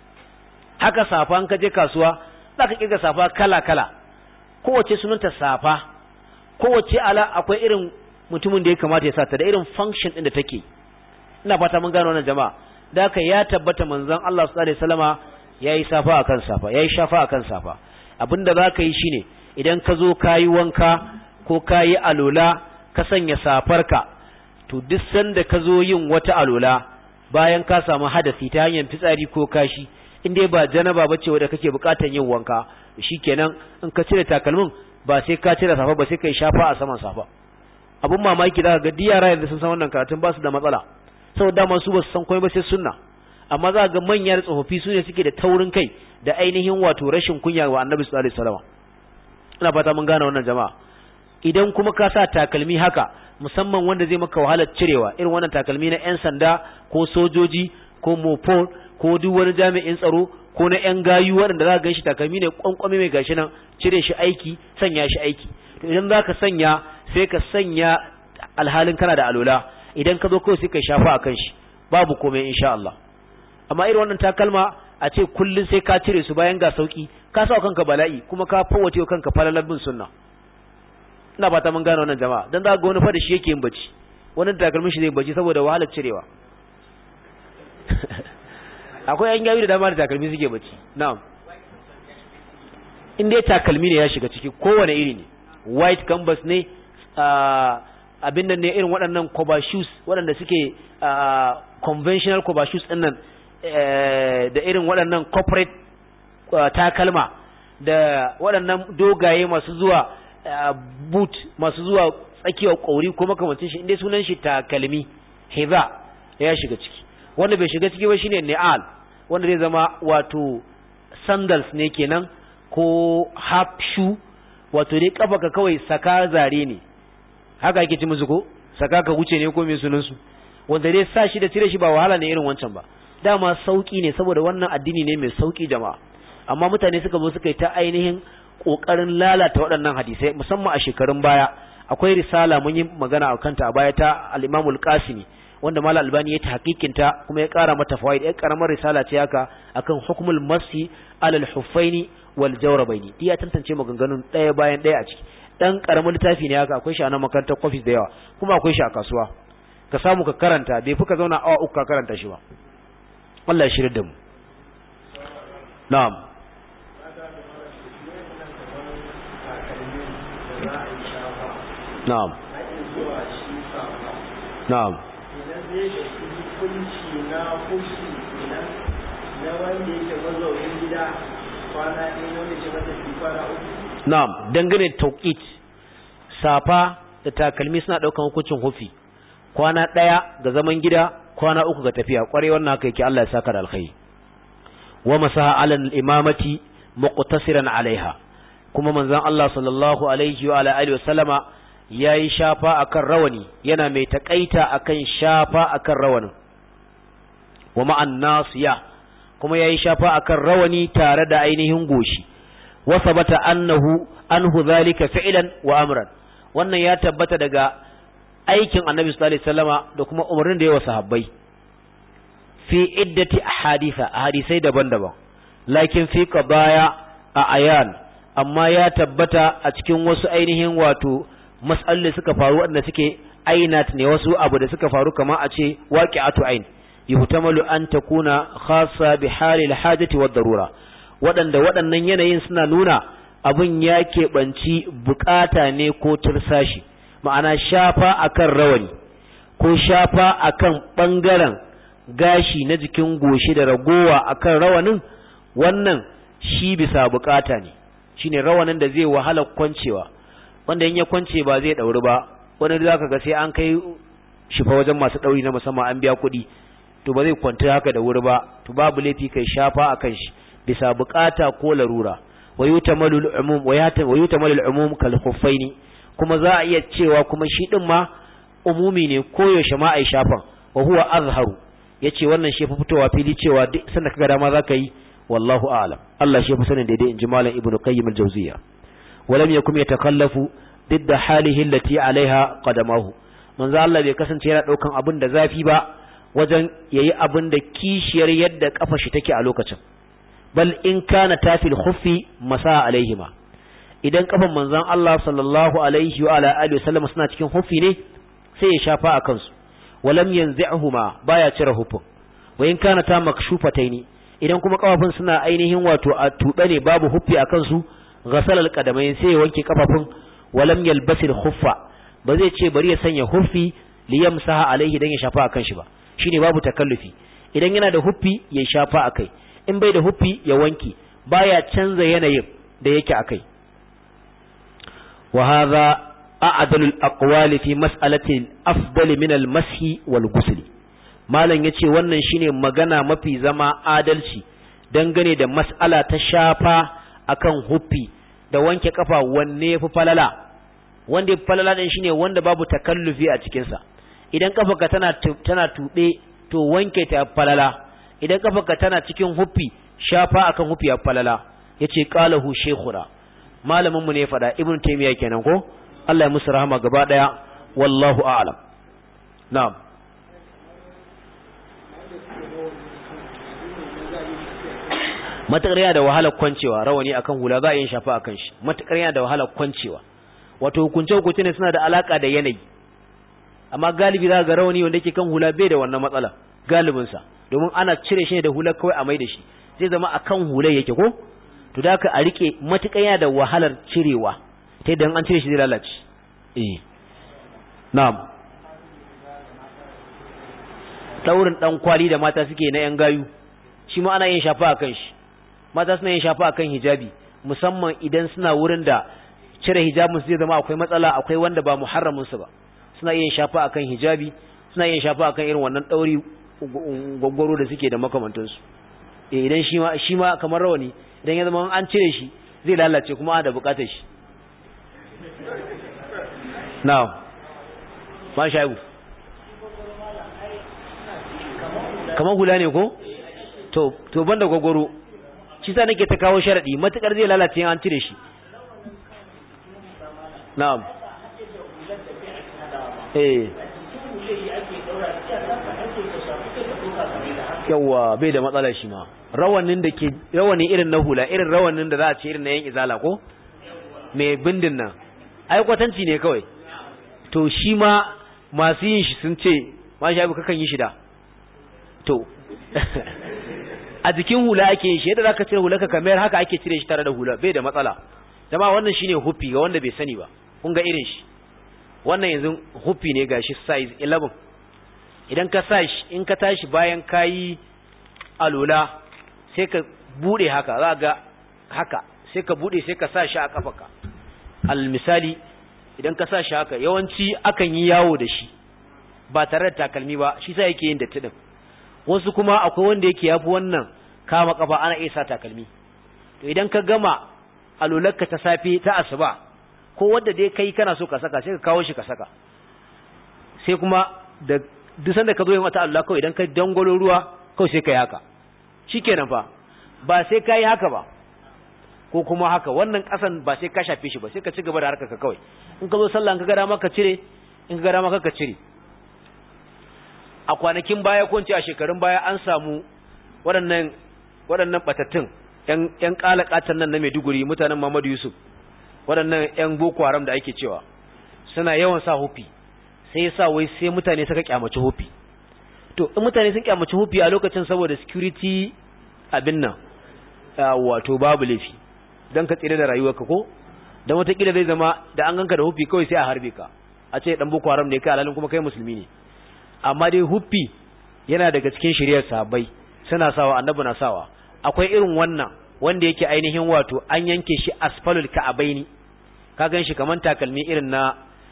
Haka safa an ka je kasuwa za ka kirga safa kala-kala, kowace sunanta safa, kowace ala akwai irin mutumin da ya kamata ya sata da irin function ɗin da take. Ina fata mun gano wannan jama'a. Da haka ya tabbata manzon Allah sallallahu alaihi wasallama yayi safa akan safa, yayi shafa akan safa. Abinda za ka yi shine idan ka zo kayi wanka ko kayi alola ka sanya safarka, to duk sanda ka zo yin wata alola bayan ka samu hadasi ta hanyar fitsari ko kashi, in dai ba janaba bace wanda kake bukatar yin wanka, shikenan in ka cire takalmin ba sai ka cire safa ba, sai kai shafa a saman safa. Abun mamaki da ga diyara yanzu sun san wannan karatun ba su da matsala, saboda dama su ba su san komai ba sai sunna. Amma za ga manya da tsofaffi su ne suke da taurin kai da ainihin wato rashin kunya wa Annabi sallallahu alaihi wasallam. Ina fata mun gane wannan jama'a. Idan kuma ka sa takalmi haka, musamman wanda zai maka wahalar cirewa, irin wannan takalmi na 'yan sanda ko sojoji ko mopol ko duk wani jami'in tsaro ko na 'yan gayu waɗanda za ka ganshi takalmi ne kwankwami mai gashi nan, cire shi aiki, sanya shi aiki. To idan za ka sanya sai ka sanya alhalin kana da alola, idan ka zo kawai sai ka shafa akan shi, babu komai insha Allah. Amma irin wannan takalma a ce kullun sai ka cire su bayan ga sauki, ka sa kanka bala'i kuma ka fawwace kanka falalar bin sunna. Ina fata mun gane wannan jama'a, dan za ga wani fa da shi yake yin bacci, wani takalmin shi zai bacci saboda wahalar cirewa. Akwai yan gawi da dama da takalmi suke bacci. Na'am, in dai takalmi ne ya shiga ciki kowane iri ne, white canvas ne, abin nan ne, irin waɗannan cover shoes waɗanda suke conventional cover shoes ɗin nan, da irin waɗannan corporate takalma, da waɗannan dogaye masu zuwa boot, masu zuwa tsakiyar ƙauri ko makamancin shi, inda sunan shi takalmi hiza ya shiga ciki. Wanda bai shiga ciki ba shine ni'al, wanda zai zama wato sandals ne kenan ko half shoe, wato dai kafa ka kawai saka zare ne, haka ake ci musu ko saka ka wuce ne ko me sunan su, wanda dai sa shi da cire shi ba wahala ne irin wancan ba, dama sauki ne saboda wannan addini ne mai sauki jama'a. Amma mutane suka zo suka yi ta ainihin kokarin lalata waɗannan hadisai musamman a shekarun baya. Akwai risala mun yi magana a kanta a baya ta al-Imam al-Qasimi wanda Malam Albani ya tahqiqinta kuma ya ƙara mata fawaid. Ya karamar risala ce haka akan hukmul masi alal huffaini wal jawrabaini. Ya tantance maganganun ɗaya bayan ɗaya a ciki. Dan karamin littafi ne haka, akwai shi a nan makarantar Kofis da yawa, kuma akwai shi a kasuwa. Ka samu ka karanta, bai fi ka zauna awa uku ka karanta shi ba. Allah ya shirya da mu. Na'am. Na'am. Na'am. Na'am, dangane tauqit safa da takalmi suna daukan hukuncin hufi. Kwana daya ga zaman gida, kwana uku ga tafiya. Kware wannan haka yake, Allah ya saka da alkhairi. Wa masaha alal imamati muqtasiran alaiha. Kuma manzon Allah sallallahu alaihi wa alihi wa sallama yayi shafa akan rawani, yana mai takaita akan shafa akan rawanin. Wa ma'an nasiya, kuma yayi shafa akan rawani tare da ainihin goshi. Wa sabata anhu zalika fi'lan wa amran. Wannan ya tabbata daga aikin Annabi sallallahu alaihi wasallama da kuma umarnin da yawa sahabbai. Fi iddati ahadisai daban-daban. Lakin fi qadaya a ayan, amma ya tabbata a cikin wasu ainihin wato mas'aloli suka faru wanda suke ainat ne, wasu abu da suka faru kamar a ce waqi'atu ain. Yuhtamalu an takuna khassa bi halil hajati wad darura. Waɗannan yanayin suna nuna abin ya keɓanci bukata ne ko tursashi, ma'ana shafa akan rawani ko shafa akan ɓangaren gashi na jikin goshi da ragowa akan rawanin, wannan shi bisa bukata ne. Shine rawanin da zai wahala kwancewa, wanda in ya kwance ba zai ɗauri ba, wani za ka ga sai an kai shi fa wajen masu ɗauri na musamman an biya kuɗi, to ba zai kwanta haka da wuri ba, to babu laifi kai shafa akan shi bisa bukata ko larura. wa yutamalu al-umum kal khuffaini, kuma za a iya cewa kuma shi din ma umumi ne koyaushe ma ai shafan. wa huwa azharu, yace wannan shi fa fitowa fili cewa duk sanda kaga dama zaka yi, wallahu a'lam. Allah shi fa sanin daidai, inji malam ibnu qayyim al-jawziyya. walam yakum yatakallafu didda halihi allati alaiha qadamahu. manzo Allah bai kasance yana daukan abin da zafi ba wajen yayi abin da kishiyar yadda kafa shi take a lokacin. bal in kana tafil khuffi masa alaihima, idan kafan manzon Allah sallallahu alaihi wa ala alihi wasallam suna cikin huffi ne sai ya shafa a kansu. walam yanzi'huma, baya cire huffin. wa in kana ta makshufataini, idan kuma kafafun suna ainihin wato a tube ne babu huffi a kansu, ghasal alqadamain, sai ya wanke kafafun. walam yalbasil khuffa, ba zai ce bari ya sanya huffi liyamsaha alaihi dan ya shafa akan shi ba, shine babu takallufi. idan yana da huffi ya shafa akai, in bai da huffi ya wanke, baya canza yanayin da yake akai. wa hadha a'dalul aqwali fi mas'alati afdal min al-mashi wal ghusl. malan yace wannan shine magana mafi zama adalci dangane da mas'ala ta shafa akan huffi da wanke kafa, wanne yafi falala. wanda yafi falala din shine wanda babu takallufi a cikin sa. idan kafarka tana tube to wanke ta falala, idan kafarka tana cikin huffi shafa akan huffi ya falala. yace qalahu shaykhuna, malamin mu ne ya fada, ibnu taymiya kenan ko, Allah ya musu rahama gaba daya, wallahu a'lam. na'am. matakar yana da wahalar kwancewa, rawani akan hula za a yin shafa akan shi, matakar yana da wahalar kwancewa. wato hukunce ne suna da alaka da yanayi, amma galibi za ga rawani wanda yake kan hula bai da wannan matsala galibinsa, domin ana cire shi ne da hula kawai a mai da shi, zai zama akan hula yake ko, to da ka a rike matuƙa yana da wahalar cirewa ta yadda an cire shi zai lalace. Na'am. Daurin dan kwali da mata suke na yan gayu, shi ma ana yin shafa akan shi. Mata suna yin shafa akan hijabi, musamman idan suna wurin da cire hijabin su zai zama akwai matsala, akwai wanda ba muharramin su ba, suna yin shafa akan hijabi, suna yin shafa akan irin wannan dauri gwaggwaro da suke da makamantansu. Idan shi ma kamar rawani, idan ya zama an cire shi zai lalace kuma ana da bukatar shi. Now, ma shaibu kamar hula ne ko? To banda gwaggwaro, shi sa nake ta kawo sharadi, matukar zai lalace an cire shi, na'am yawa bai da matsala shi ma rawani irin na hula irin rawanin da za a ce irin na yan izala ko mai bindin nan ai kwatanci ne kawai to shi ma masu yin shi sun ce ma shi kakan yi shi da to a jikin hula ake yin shi yadda zaka cire hula ka kamar haka ake cire shi tare da hula bai da matsala jama'a wannan shine huffi ga wanda bai sani ba kun ga irin shi wannan yanzu huffi ne gashi size 11 idan ka sa shi in ka tashi bayan kayi alola sai ka bude haka za ga haka sai ka bude sai ka sa shi a kafarka al misali idan ka sa shi haka yawanci akan yi yawo da shi ba tare da takalmi ba shi sai yake yin datti din wasu kuma akwai wanda yake yafi wannan kama kafa ana iya sa takalmi to idan ka gama alolarka ta safe ta asuba ko wanda dai kai kana so ka saka sai ka kawo shi ka saka sai kuma da duk sanda ka zo yin wata Allah kawai idan ka dangwalo ruwa kawai sai ka yi haka shikenan fa ba sai ka yi haka ba ko kuma haka wannan kasan ba sai ka shafe shi ba sai ka ci gaba da harkar ka kawai in ka zo sallah in ka ga dama ka cire in ka ga dama ka cire a kwanakin baya ko a shekarun baya an samu waɗannan batattun ƴan kalakatan nan na Maiduguri mutanen Muhammadu Yusuf waɗannan ƴan Boko Haram da ake cewa suna yawan sa hufi sai yasa wai sai mutane suka kyamaci hufi to in mutane sun kyamaci hufi a lokacin saboda security abin nan wato babu laifi dan ka tsire da rayuwarka ko dan wata kila zai zama da an ganka da hufi kawai sai a harbe ka a ce dan Boko Haram ne kai alalin kuma kai musulmi ne amma dai huffi yana daga cikin shiriyar sahabbai suna sawa annabi na sawa akwai irin wannan wanda yake ainihin wato an yanke shi asfalul ka'abaini ka gan shi kaman takalmi irin na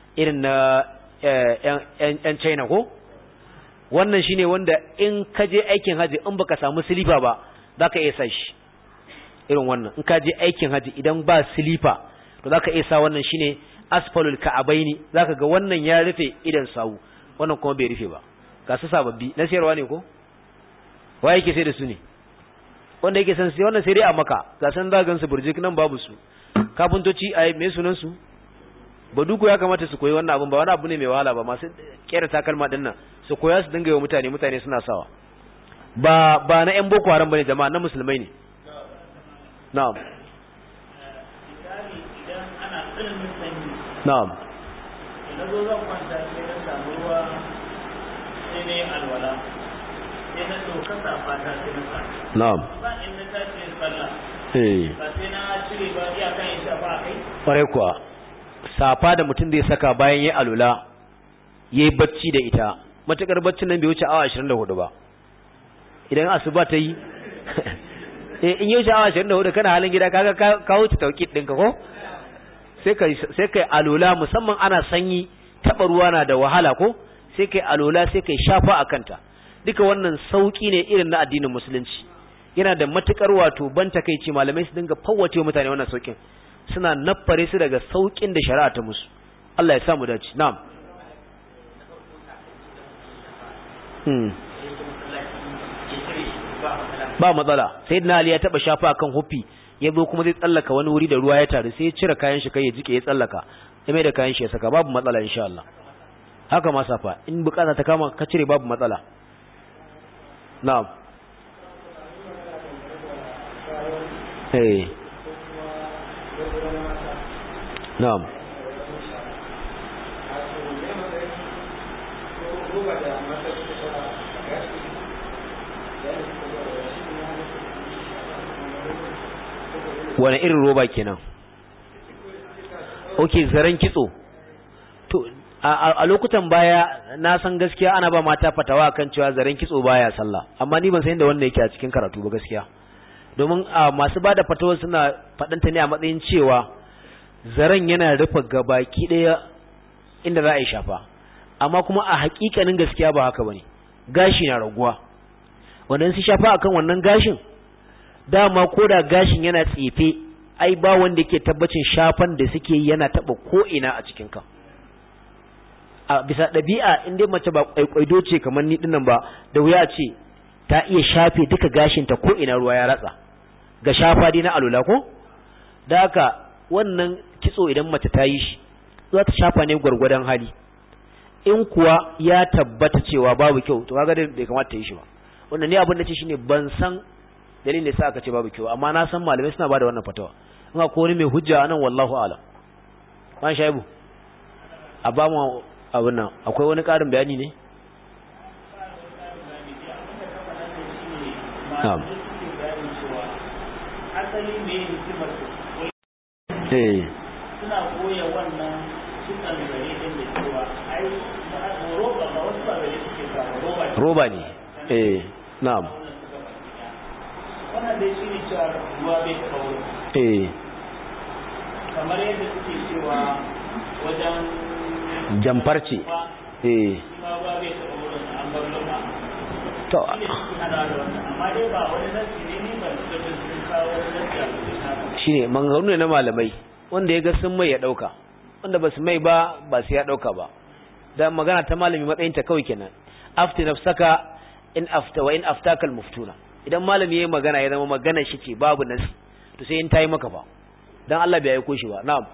yan China ko wannan shine wanda in ka je aikin haji in baka samu silifa ba zaka iya sa shi irin wannan in ka je aikin haji idan ba silifa to zaka iya sa wannan shine asfalul ka'abaini zaka ga wannan ya rufe idan sawu wannan kuma bai rufe ba ga su sababbi na sayarwa ne ko waye yake sai da su ne wanda yake san sai wannan sai dai a maka ga san zagan su burjik nan babu su kafintoci ai me sunan su baduku ya kamata su koyi wannan abun ba wani abu ne mai wahala ba masu kera takalma din nan su koya su dinga yi wa mutane suna sawa ba na yan Boko Haram bane jama'a na musulmai ne na'am na'am idan zo zan kwanta sai na samu ruwa sai na yi alwala sai na ɗauka safata sai na sa na'am ba in na tashi yin sallah ba sai na cire ba iyakan yin shafa a kai ƙwarai kuwa safa da mutum zai saka bayan ya alwala ya yi bacci da ita matuƙar baccin nan bai wuce awa 24 ba idan asuba ta yi in yi wuce awa 24 kana halin gida kaga ka wuce tauƙid ɗinka ko sai kai alola musamman ana sanyi taɓa ruwa na da wahala ko sai kai alola sai kai shafa a kanta duka wannan sauki ne irin na addinin musulunci yana da matukar wato ban takeici malamai su dinga fawwace mutane wannan saukin suna naffare su daga saukin da shari'a ta musu Allah ya sa mu dace na'am ba matsala sayyidina Ali ya taba shafa akan hufi ya zo kuma zai tsallaka wani wuri da ruwa ya taru sai ya cire kayan shi kai ya jike ya tsallaka ya mai da kayan shi ya saka babu matsala insha Allah haka ma safa in bukata ta kama ka cire babu matsala na'am na'am wani irin roba kenan okay zaren kitso to a lokutan baya na san gaskiya ana ba mata fatawa kan cewa zaren kitso baya sallah amma ni ban san da wanda yake a cikin karatu ba gaskiya domin masu bada fatawa suna fadanta ne a matsayin cewa zaren yana rufe gabaki daya inda za a yi shafa amma kuma a hakikanin gaskiya ba haka bane gashi na raguwa wanda su shafa akan wannan gashin dama koda gashin yana tsefe ai ba wanda yake tabbacin shafan da suke yi yana taba ko ina a cikin ka a bisa dabi'a in dai mace ba kwaikwaido ce kamar ni dinnan ba da wuya ce ta iya shafe duka gashin ta ko ina ruwa ya ratsa ga shafa dai na alula ko da haka wannan kitso idan mace ta yi shi za ta shafa ne gwargwadon hali. In kuwa ya tabbata cewa babu kyau to kaga bai kamata ta yi shi ba. Wannan ne abin da ce shine ban san dalilin da yasa aka ce babu kyau, amma na san malamai suna bada wannan fatawa. In akwai wani mai hujja anan wallahu a'lam. Ban shaibu a ba mu abin nan akwai wani ƙarin bayani ne? Na'am. Asali me hikimar suna koya wannan kitsan gare din da cewa ai roba ba wasu ba gare suke sa roba ne. Na'am. Wannan dai shine cewa ruwa bai taɓa wurin. Kamar yadda suke cewa wajen jamfarci. Ma ba bai taɓa wurin an bar loma. To. Amma dai ba wani nasi ne ba su da sun kawo nasi a cikin shine maganganu ne na malamai, wanda ya ga sun mai ya dauka, wanda ba su mai ba su ya dauka ba. Dan magana ta malami matsayin ta kawai kenan. Afti nafsaka in aftakal muftuna. Idan malami yayin magana ya zama magana shi ce babu nasi, to sai in tayi maka ba. Dan Allah bai aiko shi ba. Na'am.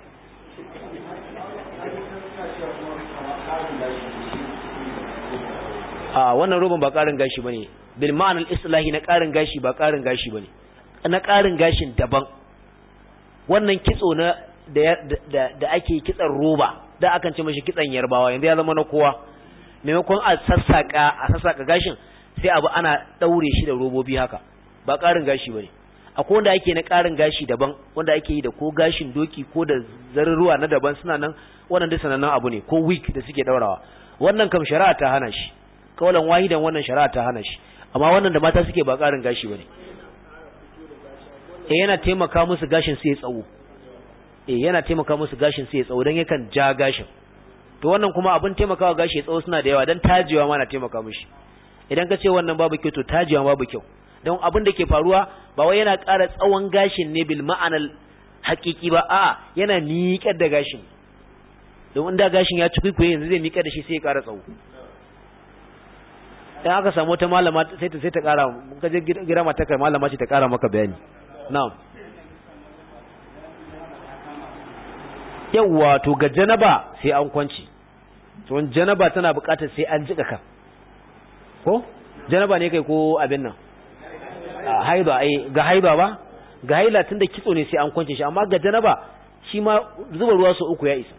Wannan roban ba karin gashi bane. Bil ma'anal islahi na karin gashi ba karin gashi bane. Na karin gashin daban. Wannan kitso na da ake kitsan roba, da akan ce mashi kitsan yarbawa, yanzu ya zama na kowa. Maimakon a sassaka gashin sai abu ana daure shi da robobi haka. Ba karin gashi bane. Akwai wanda ake na karin gashi daban, wanda ake yi da ko gashin doki ko da zarruwa na daban suna nan, wannan duk sanannen abu ne, ko wig da suke daurawa. Wannan kam shari'a ta hana shi. Kawalan wahidan wannan shari'a ta hana shi. Amma wannan da mata suke ba karin gashi bane. Yana taimaka musu gashin sai ya tsawo. Yana taimaka musu gashin sai ya tsawo dan yakan ja gashin. To wannan kuma abin taimakawa gashi ya tsawo suna da yawa, dan tajewa ma na taimaka mishi. Idan ka ce wannan babu kyau to tajewa babu kyau. Don abin da ke faruwa ba wai yana ƙara tsawon gashin ne bil ma'anal haƙiƙi ba, a'a yana miƙar da gashin. Don inda gashin ya ci kuikuye yanzu zai miƙar da shi sai ya ƙara tsawo. Dan aka samu wata malama sai ta ƙara, ka je gira mata kai malama ce ta ƙara maka bayani. Na'am. Yawwa to ga janaba sai an kwanci. To janaba tana buƙatar sai an jika ka. Ko? Janaba ne kai ko abin nan? Haida ga haida ba? Ga haila tunda kitso ne sai an kwance shi, amma ga janaba shi ma zuba ruwa so uku ya isa.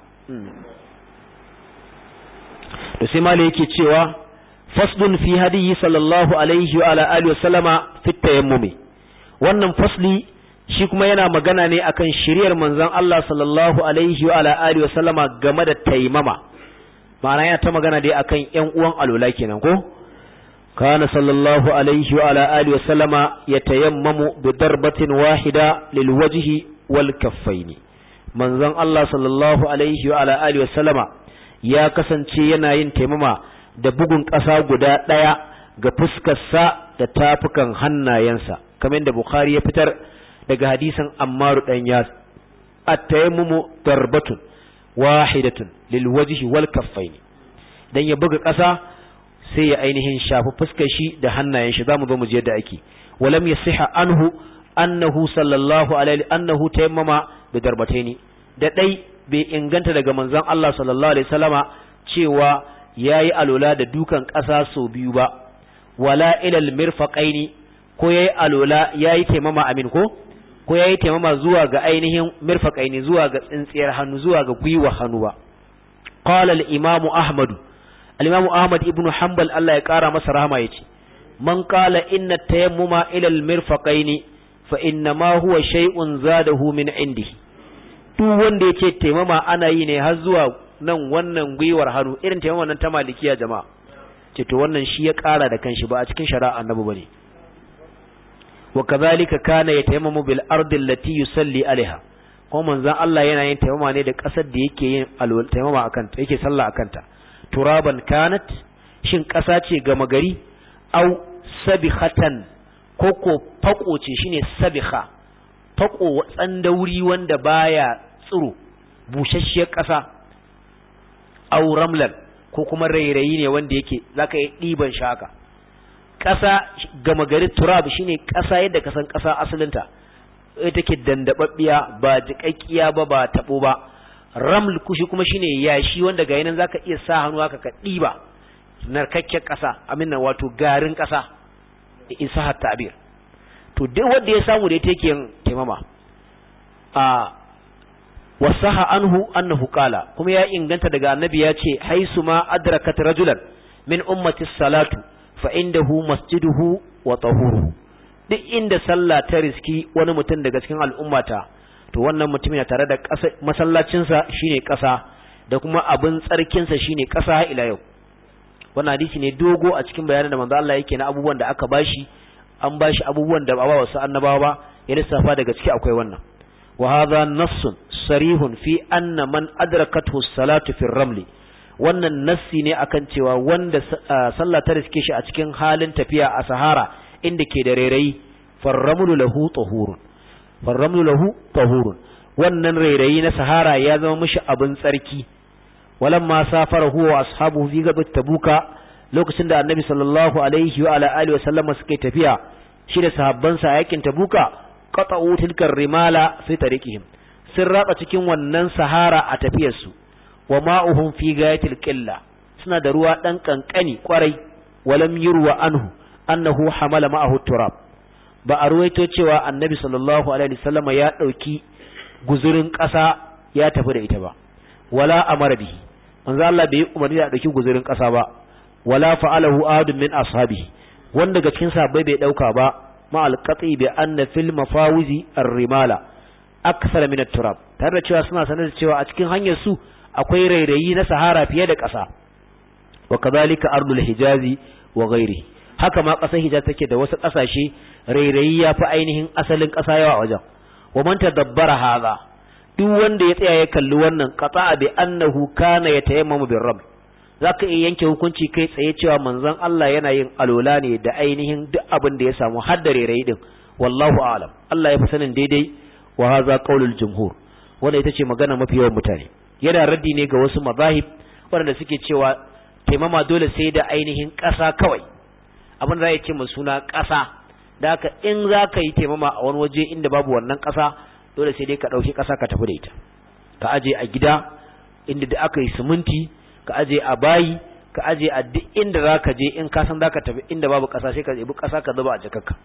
To sai malai yake cewa faslun fi hadiyi sallallahu alaihi wa ala alihi wa sallama fi tayammumi. Wannan fasli shi kuma yana magana ne akan shiriyar manzon Allah sallallahu alaihi wa ala alihi wa sallama game da taimama. Ma'ana yana ta magana dai akan ƴan uwan alwala kenan ko? Kana sallallahu alaihi wa ala alihi wa sallama yatayammamu bi darbatin wahida lil wajhi wal kaffaini. Manzon Allah sallallahu alaihi wa ala alihi wa sallama ya kasance yana yin taimama da bugun ƙasa guda ɗaya ga fuskarsa da tafukan hannayensa, kamar da Bukhari ya fitar daga hadisin Ammar dan Yas. At-tayammumu darbatun wahidatun lil wajhi wal kaffaini. Dan ya buga ƙasa sai ya ainihin shafi fuskar shi da hannayen shi, zamu zo mu je yadda ake. Walam yasiha annahu sallallahu alaihi annahu tayammama bi darbataini. Da dai bai inganta daga manzon Allah sallallahu alaihi wasallama cewa yayi alola da dukan ƙasa so biyu ba, wala ilal mirfaqaini, ko yayi alola yayi taimama amin ko yayi taimama zuwa ga ainihin mirfaqaini, zuwa ga tsintsiyar hannu, zuwa ga gwiwa hannu ba. Qala al-imam Ahmad ibn Hanbal Allah ya kara masa rahama yace, man qala inna tayammuma ila al-mirfaqaini fa inna ma huwa shay'un zadahu min indihi. Duk wanda yace taimama ana yi ne har zuwa nan wannan gwiwar hannu, irin taimama nan ta malikiya jama'a, ce to wannan shi ya kara da kanshi, ba a cikin shari'a annabi bane. Wa kadhalika kana yatayammamu bil ardi allati yusalli alaiha, kuma manzon Allah yana yin taimama ne da kasar da yake yin taimama akan ta, yake sallah akan ta. Turaban kanat, shin kasa ce gama gari, au sabihatan, koko fako ce, shine sabiha, fako tsandauri wanda baya tsiro, bushashshiyar kasa, au ramlan, ko kuma rairayi ne wanda yake zaka yi diban shaka. Kasa gama gari turab shine kasa yadda ka san kasa asalinta, ita take dandababbiya, ba jiƙaƙƙiya ba tabo ba, raml kushi kuma shine yashi wanda ga yanan zaka iya sa hannu haka ka diba narkakken kasa aminna wato garin kasa isa ta'bir to duk wanda ya samu da yake yin taimama wasaha annahu qala kuma ya inganta daga annabi ya ce haisu ma adrakat rajulan min ummati salatu fa indahu masjiduhu wa tahuruhu duk inda sallah ta riski wani mutum daga cikin al'ummata to wannan mutum yana tare da masallacinsa shine ƙasa da kuma abin tsarkinsa shine ƙasa ila yau wannan hadisi ne dogo a cikin bayanin da manzo Allah yake na abubuwan da aka bashi an bashi abubuwan da ba wasu annabawa ba ya lissafa daga ciki akwai wannan wa hadha nassun sarihun fi anna man adrakathu as-salatu fi ar-ramli wannan nassi ne akan cewa wanda sallah ta riske shi a cikin halin tafiya a sahara inda ke da rairayi farramlu lahu tahurun wannan rairayi na sahara ya zama mishi abin tsarki walamma safara huwa wa ashabuhu fi gabat tabuka lokacin da annabi sallallahu alaihi wa ala alihi wa sallama suka tafiya shi da sahabbansa a yakin tabuka qata'u tilkar rimala fi tariqihim sun raba cikin wannan sahara a tafiyarsu wa ma'uhum fi gayatil qilla suna da ruwa dan kankani kwarai walam yurwa annahu hamala ma'ahu turab ba a ruwaito cewa annabi sallallahu alaihi wasallam ya dauki guzurin ƙasa ya tafi da ita ba wala amara bihi manzo Allah bai umarni da dauki guzurin ƙasa ba wala fa'alahu ahadun min ashabihi wanda daga cikin sahabbai bai dauka ba ma alqati bi anna fil mafawizi ar-rimala akthar min at-turab tare da cewa suna sanar da cewa a cikin hanyar su akwai rairayi na sahara fiye da ƙasa wa kadhalika ardul hijazi wa ghairihi haka ma ƙasar hijaz take da wasu ƙasashe rairayi ya fi ainihin asalin ƙasa yawa wajen wa man tadabbara hadha duk wanda ya tsaya ya kalli wannan qata'a bi annahu kana yatayammamu bir rabb zaka iya yanke hukunci kai tsaye cewa manzon Allah yana yin alola ne da ainihin duk abin da ya samu har da rairayi din wallahu a'lam Allah ya fi sanin daidai wa hadha qaulul jumhur wanda ita ce magana mafi yawan mutane yana raddi ne ga wasu mazahib wanda suke cewa taimama dole sai da ainihin ƙasa kawai abin da ya ce mu suna ƙasa da haka in za ka yi taimama a wani waje inda babu wannan ƙasa dole sai dai ka ɗauki ƙasa ka tafi da ita ka aje a gida inda da aka yi siminti ka aje a bayi ka aje a duk inda za ka je in ka san za ka tafi inda babu ƙasa sai ka ɗebi ƙasa ka zuba a jakarka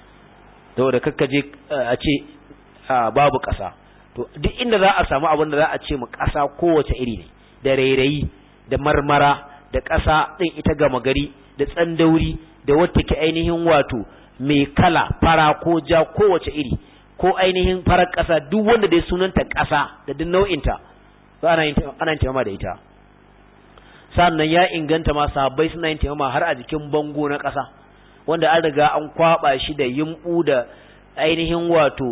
saboda kakka je a ce babu ƙasa to duk inda za a samu abin da za a ce mu ƙasa kowace iri ne da rairayi da marmara da ƙasa ɗin ita gama gari da tsandauri da wata ke ainihin wato mai kala fara ko ja kowace iri ko ainihin farar ƙasa duk wanda dai sunanta ƙasa da duk nau'inta ba ana yin taimama da ita sannan ya inganta ma sahabbai suna yin taimama har a jikin bango na ƙasa wanda an riga an kwaba shi da yimbu da ainihin wato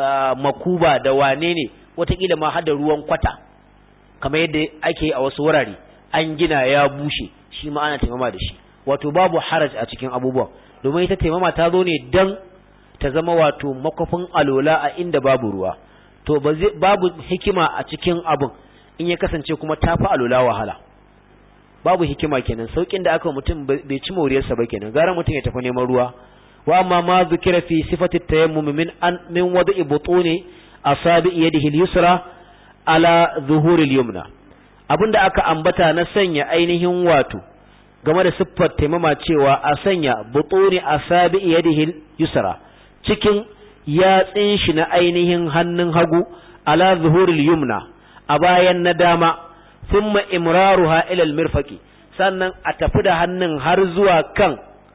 makuba da wane ne watakila ma har da ruwan kwata kamar yadda ake a wasu wurare an gina ya bushe shi ma ana taimama da shi wato babu haraj a cikin abubuwan domin ita taimama ta zo ne dan ta zama wato makwafin alola a inda babu ruwa to babu hikima a cikin abun in ya kasance kuma ta fi alola wahala babu hikima kenan saukin da aka mutum bai ci moriyarsa ba kenan gara mutum ya tafi neman ruwa wa amma ma zikira fi sifati tayammum min wada'i butuni asabi yadihi al-yusra ala zuhuri al-yumna abinda aka ambata na sanya ainihin wato game da siffar taimama cewa a sanya butuni asabi yadihi yusra cikin yatsin shi na ainihin hannun hagu ala zuhuril yumna a bayan na dama thumma imraruha ila almirfaqi sannan a tafi da hannun har zuwa kan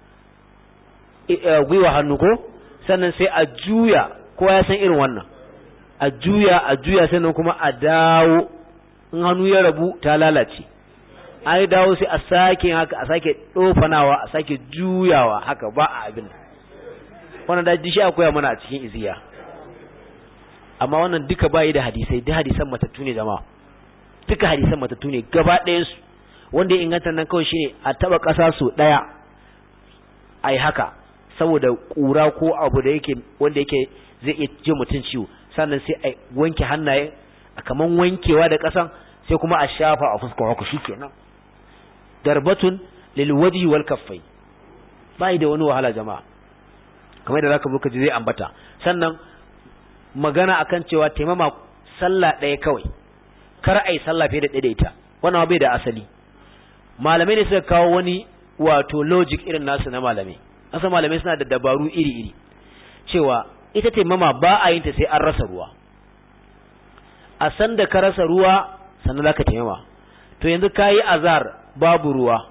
gwiwa hannu ko sannan sai a juya ko ya san irin wannan a juya sannan kuma a dawo in hannu ya rabu ta lalace ai dawo sai a sake haka a sake dofanawa a sake juyawa haka ba a abin wannan da dishi akwai mana a cikin iziya amma wannan duka bai da hadisai da hadisan matattu ne jama'a duka hadisan matattu ne gaba ɗayan su wanda ya inganta nan kawai shine a taba ƙasa so daya ai haka saboda kura ko abu da yake wanda yake zai iya ji mutun ciwo sannan sai a wanke hannaye kaman wankewa da ƙasan sai kuma a shafa a fuskar haka shikenan darbatun lil wajhi wal kaffai bai da wani wahala jama'a kamar da zaka buka ji zai ambata sannan magana akan cewa taimama sallah ɗaya kawai kar ai sallah fiye da ɗaya da ita, wannan bai da asali. Malamai ne suka kawo wani wato logic irin nasu na malamai. Asa malamai suna da dabaru iri-iri cewa ita taimama ba a yin ta sai an rasa ruwa. A san da ka rasa ruwa sannan zaka taimama. To yanzu kayi azhar babu ruwa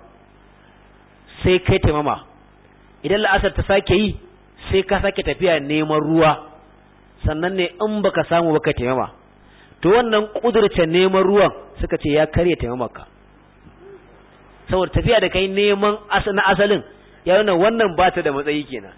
sai kai taimama. Idan la'asar ta sake yi sai ka sake tafiya neman ruwa sannan ne in baka samu baka taimama. To wannan kudurce neman ruwan suka ce ya karya taimamarka. Saboda tafiya da kai neman na asalin ya nuna wannan ba ta da matsayi kenan.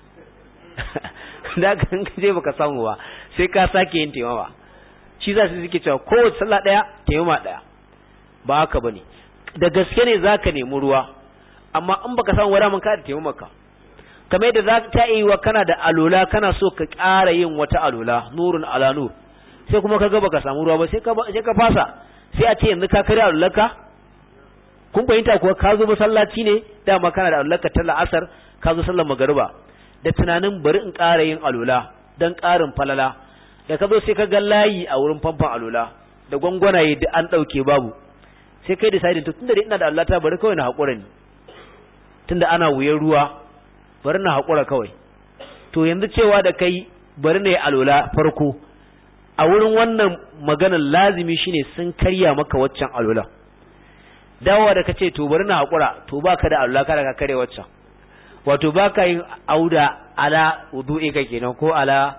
Da kan je baka samu ba sai ka sake yin taimama. Shi za su suke cewa kowace sallah daya taimama daya. Ba haka bane. Da gaske ne zaka nemi ruwa amma in baka samu wara mun ka da taimamarka. Kamar yadda za ta yi wa kana da alola kana so ka ƙara yin wata alola nurun ala nur sai kuma kaga baka samu ruwa ba sai ka fasa sai a ce yanzu ka kare alolarka. Kun fahimta kuwa ka zo masallaci ne dama kana da alolarka ta la'asar ka zo sallar magariba da tunanin bari in ƙara yin alola dan ƙarin falala da ka zo sai ka ga layi a wurin famfon alola da gwangwanaye da an ɗauke babu sai kai decide to tunda ina da Allah ta bari kawai na haƙura ne tunda ana wuyan ruwa bari na haƙura kawai. To yanzu cewa da kai bari na yi alola farko a wurin wannan maganar lazimi shine sun karya maka waccan alola. Dawowa da kace to bari na haƙura to baka da alola kada ka kare waccan. Wato baka yin auda ala wudu'i ka kenan ko ala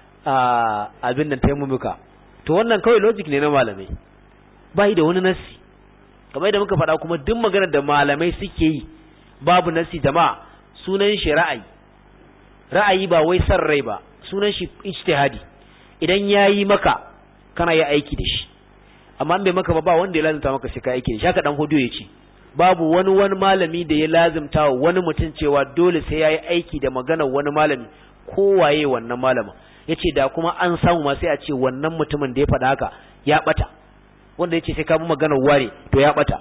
abin nan taimumuka. To wannan kawai logic ne na malamai. Bai da wani nasi. Kamar yadda muka faɗa kuma duk maganar da malamai suke yi babu nasi jama'a sunan shi ra'ayi ba wai san rai ba sunan shi ijtihadi idan yayi maka kana yi aiki da shi amma bai maka ba wanda ya lazimta maka sai ka aiki da shi haka dan hudu yace babu wani malami da ya lazimta wani mutum cewa dole sai yayi aiki da maganar wani malami ko waye wannan malama yace da kuma an samu ma sai a ce wannan mutumin da ya faɗa haka ya bata wanda yace sai ka bi maganar ware to ya bata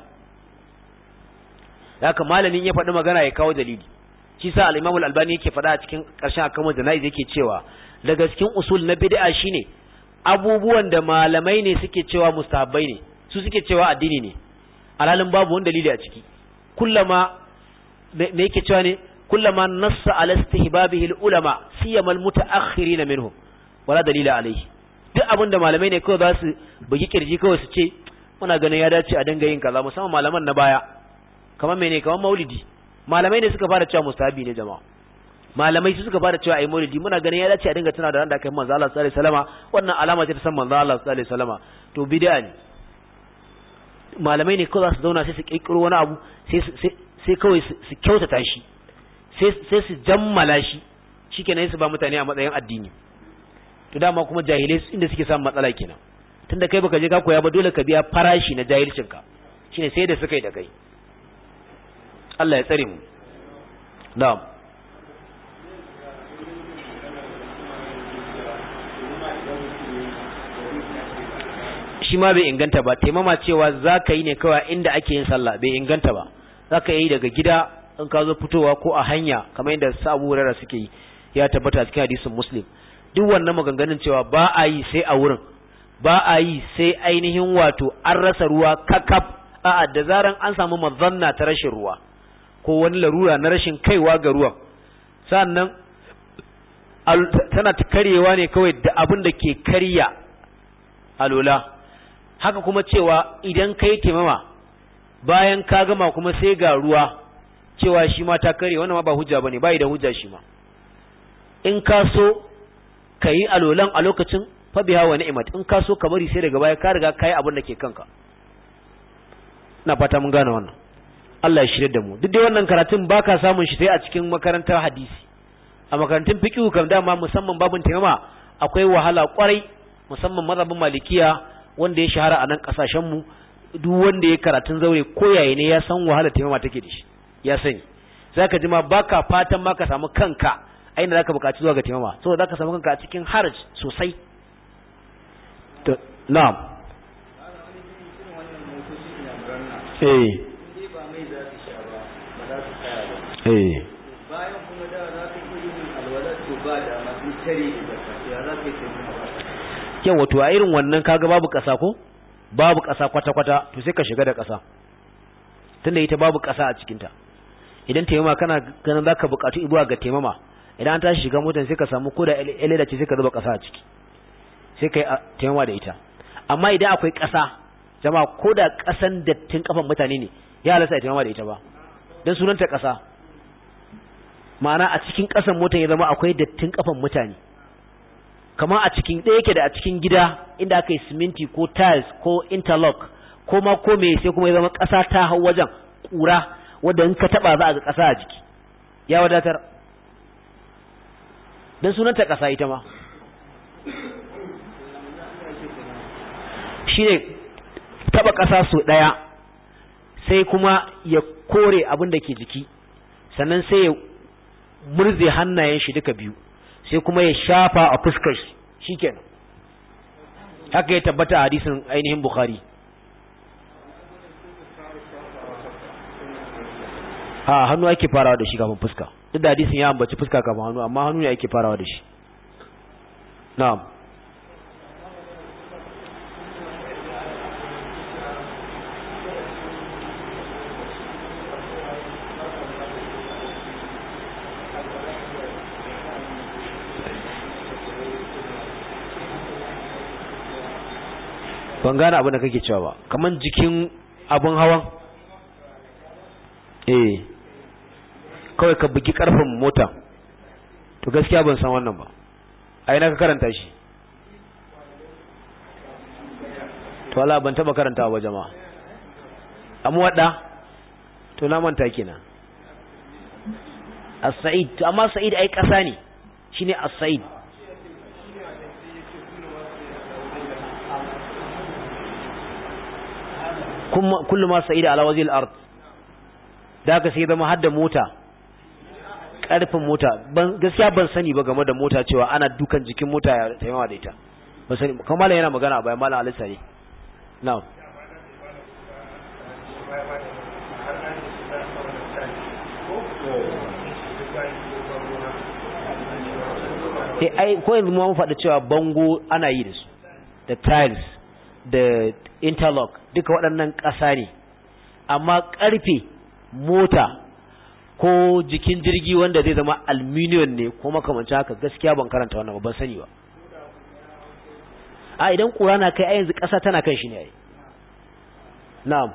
haka malamin ya faɗi magana ya kawo dalili. Shi sa al-Imam al-Albani yake faɗa a cikin ƙarshen akamu janaiz yake cewa daga cikin usul na bid'a shine abubuwan da malamai ne suke cewa mustahabbai ne su suke cewa addini ne alhalin babu wani dalili a ciki. Kullama me yake cewa ne kullama nassa ala istihbabihi al-ulama siyama al-mutaakhirin minhum wala dalila alayhi. Duk abin da malamai ne kawai za su bugi kirji kawai su ce muna ganin ya dace a dinga yin kaza musamman malaman na baya kamar mene kamar maulidi malamai ne suka fara cewa mustahabi ne jama'a malamai su suka fara cewa ai maulidi muna ganin ya dace a dinga tana da ran da kai manzo Allah sallallahu alaihi wasallama wannan alama ce ta san manzo Allah sallallahu alaihi wasallama to bid'a ne malamai ne kawai su zauna sai su kirkiro wani abu sai kawai su kyautata shi sai su jammala shi shikenan su ba mutane a matsayin addini to dama kuma jahilai inda suke samun matsala kenan tunda kai baka je ka koya ba dole ka biya farashi na jahilcinka shine sai da suka yi da kai Allah ya tsare mu. Na'am. Shi ma bai inganta ba, taimama cewa za ka yi ne kawai inda ake yin sallah bai inganta ba. Za ka yi daga gida in ka zo fitowa ko a hanya kamar yadda Abu Hurairah suke yi ya tabbata cikin hadisin Muslim. Duk wannan maganganun cewa ba a yi sai a wurin, ba a yi sai ainihin wato an rasa ruwa kakaf a'a da zaran an samu mazanna ta rashin ruwa. Ko wani larura na rashin kaiwa ga ruwan sannan tana karyewa ne kawai da abin da ke karya alola haka kuma cewa idan kai taimama bayan ka gama kuma sai ga ruwa cewa shi ma ta karye wannan ma ba hujja bane bai da hujja shi ma in ka so kai alolan a lokacin fa biha wa ni'mat in ka so ka bari sai daga baya ka riga kai abin da ke kanka ina fata mun gane wannan Allah ya shirye da mu duk dai wannan karatun baka samun shi sai a cikin makarantar hadisi a makarantun fiqh kam dama musamman babun taimama akwai wahala kwarai musamman mazhabin malikiya wanda ya shahara a nan kasashen mu duk wanda ya karatun zaure ko yayi ne ya san wahala taimama take da shi ya sani zaka ji ma baka fatan ma ka samu kanka aina zaka buƙaci zuwa ga taimama saboda zaka samu kanka a cikin haraj sosai to na'am bayan kuma da za ka yi yin alwalar to ba da masu tare da ya za ka yi taimaka yawa to a irin wannan kaga babu kasa ko babu ƙasa kwata-kwata to sai ka shiga da ƙasa tunda ita babu ƙasa a cikinta idan taimama kana ganin za ka buƙatu ibuwa ga taimama idan an tashi shiga motar sai ka samu ko da eleda ce sai ka zuba ƙasa a ciki sai ka yi taimama da ita amma idan akwai ƙasa jama'a ko da ƙasan dattin kafan mutane ne ya halasta taimama da ita ba don sunanta ƙasa ma'ana a cikin ƙasan motar ya zama akwai dattin kafan mutane kamar a cikin ɗaya yake da a cikin gida inda aka yi siminti ko tiles ko interlock ko ma ko me sai kuma ya zama ƙasa ta hau wajen ƙura wadda in ka taɓa za a ga ƙasa a jiki ya wadatar don sunanta ƙasa ita ma shi ne taɓa ƙasa so ɗaya sai kuma ya kore abin da ke jiki sannan sai ya murze hannayen shi duka biyu sai kuma ya shafa a fuskar shi kenan haka ya tabbata a hadisin ainihin Bukhari hannu ake farawa da shi kafin fuska duk da hadisin ya ambaci fuska kafin hannu amma hannu ne ake farawa da shi na'am ban gane abin da kake cewa ba kaman jikin abun hawan kawai ka bugi karfin mota to gaskiya ban san wannan ba a ina ka karanta shi to Allah ban taba karantawa ba jama'a amma wadda to na manta kenan as-sa'id to amma sa'id ai kasa ne shine as-sa'id kullu ma sa'ida ala wajhil ard da ka sai zama hadda mota karfin mota gaskiya ban sani ba game da mota cewa ana dukan jikin mota ya taimawa da ita ban sani kamar yana magana bayan malam Alisa ne na'am ai ko yanzu mun faɗa cewa bango ana yi da su da tiles da interlock duka waɗannan ƙasa ne amma ƙarfe mota ko jikin jirgi wanda zai zama aluminium ne ko makamancin haka gaskiya ban karanta wannan ban sani ba a idan ƙura na kai a yanzu ƙasa tana kan shi ne ai na'am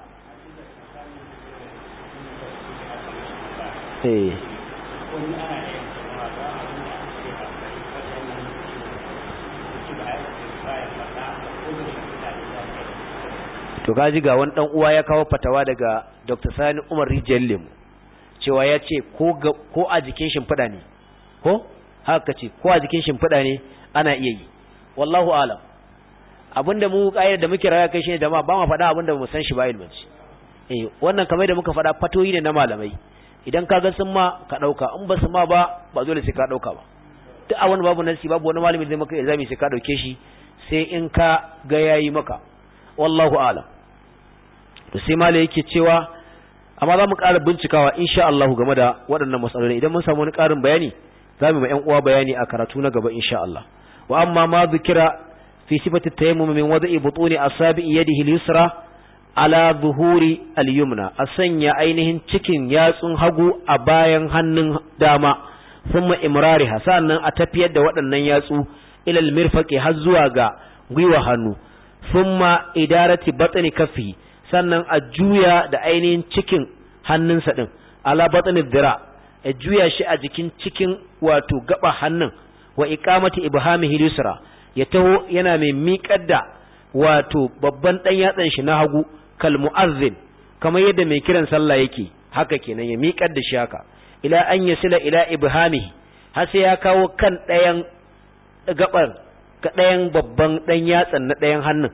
to kaji ga wani dan uwa ya kawo fatawa daga Dr. Sani Umar Rijal Lemu cewa ya ce ko a jikin shimfiɗa ne ko haka ce ko a jikin shimfiɗa ne ana iya yi wallahu alam abinda mu kayyar da muke raya kai shi da ma ba mu faɗa abinda mu san shi ba ilmanci wannan kamar da muka faɗa fatoyi ne na malamai idan ka ga sun ma ka dauka in ba su ma ba dole sai ka dauka ba duk a wani babu nasi babu wani malami zai maka ilzami sai ka dauke shi sai in ka ga yayi maka wallahu alam to sai malai yake cewa amma za mu ƙara bincikawa insha Allah game da waɗannan matsaloli idan mun samu wani ƙarin bayani za mu yi ƴan uwa bayani a karatu na gaba insha Allah wa amma ma zikira fi sifati tayammum min wada'i butuni asabi yadihi al-yusra ala zuhuri al-yumna a sanya ainihin cikin yatsun hagu a bayan hannun dama thumma imrariha sannan a tafiyar da waɗannan yatsu ila al-mirfaqi har zuwa ga gwiwa hannu thumma idarati batni kaffi sannan a juya da ainihin cikin hannunsa din ala batni dhira a juya shi a jikin cikin wato gaba hannun wa iqamati ibhamihi al-yusra ya taho yana mai miƙar da wato babban dan yatsan shi na hagu kal mu'azzin kamar yadda mai kiran sallah yake haka kenan ya miƙar da shi haka ila an yasila ila ibhamihi har sai ya kawo kan ɗayan gabar ga ɗayan babban ɗan yatsan na ɗayan hannun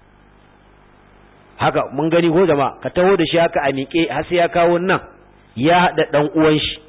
haka mun gani ko jama'a ka taho da shi haka a miƙe har sai ya kawo nan ya haɗa ɗan uwan shi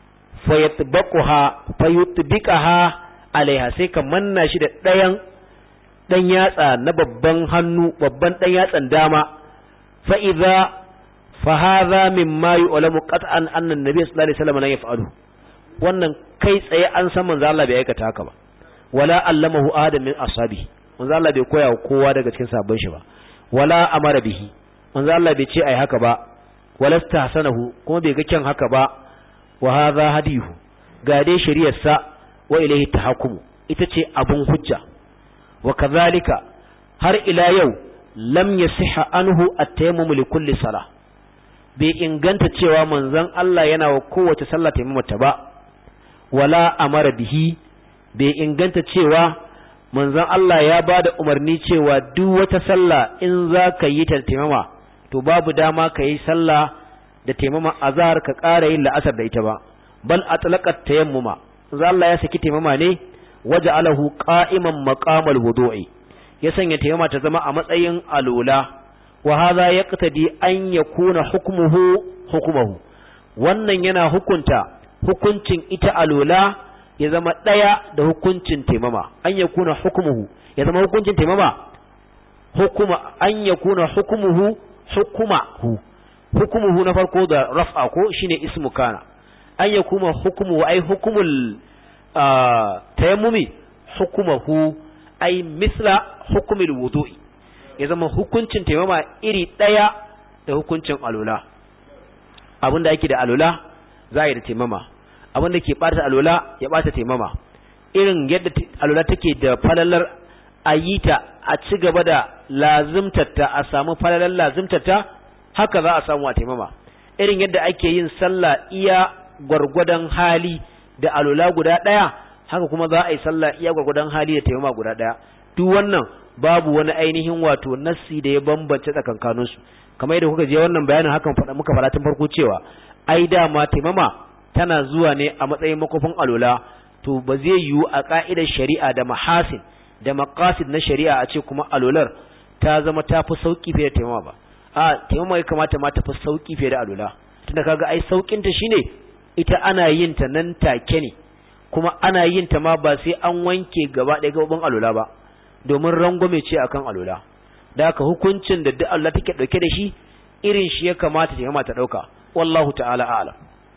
fayutbiqaha alaiha sai ka manna shi da ɗayan ɗan yatsa na babban hannu babban ɗan yatsan dama fa idza fa hadha mimma yu'lamu qat'an anna an-nabiy sallallahu alaihi wasallam la yaf'alu wannan kai tsaye an san manzo Allah bai aikata haka ba wala allamahu adam min ashabi manzo Allah bai koya wa kowa daga cikin sahabban shi ba wala amara bihi manzo Allah bai ce ai haka ba walasta hasanahu kuma bai ga kyan haka ba wa hadha hadihu ga dai shari'ar sa wa ilayhi tahakkumu ita ce abun hujja wa kadhalika har ila yau lam yasiha anhu at-tayammum li kulli salah bai inganta cewa manzon Allah yana wa kowace sallah tayammumta ba wala amara bihi bai inganta cewa manzon Allah ya bada umarni cewa duk wata sallah in za ka yi ta taimama to babu dama ka yi sallah da taimama azhar ka ƙara yin la'asar da ita ba bal atlaqat tayammuma manzon Allah ya saki taimama ne waja'alahu qa'iman maqamal wudu'i ya sanya taimama ta zama a matsayin alula wa hadha yaqtadi an yakuna hukmuhu wannan yana hukunta hukuncin ita alula ya zama daya da hukuncin taimama an yakuna hukmuhu ya zama hukuncin taimama an yakuna hukmuhu na farko da raf'a ko shine ismu kana an yakuma hukmuhu ay hukmul tayammumi hukmuhu ay misla hukmil wudu'i ya zama hukuncin taimama iri daya da hukuncin alula abinda yake da alula za a yi da taimama abinda ke bata alula ya bata taimama irin yadda alula take da falalar ayita a ci gaba da lazimtarta a samu falalar lazimtarta haka za a samu a taimama irin yadda ake yin sallah iya gwargwadon hali da alula guda daya haka kuma za a yi sallah iya gwargwadon hali da taimama guda daya duk wannan babu wani ainihin wato nassi da ya bambance tsakankanin su kamar yadda kuka je wannan bayanin hakan muka fara tun farko cewa ai dama taimama tana zuwa ne a matsayin makofin alula to ba zai yiwu a ka'idar shari'a da mahasin da maqasid na shari'a a ce kuma alular ta zama ta fi sauki fiye da taimama ba a taimama ya kamata ma ta fi sauki fiye da alula tunda kaga ai saukin ta shine ita ana yin ta nan take ne kuma ana yin ta ma ba sai an wanke gaba ɗaya gaban alula ba domin rangwame ce akan alula da haka hukuncin da duk Allah take dauke da shi irin shi ya kamata ta yama ta dauka wallahu ta'ala a'lam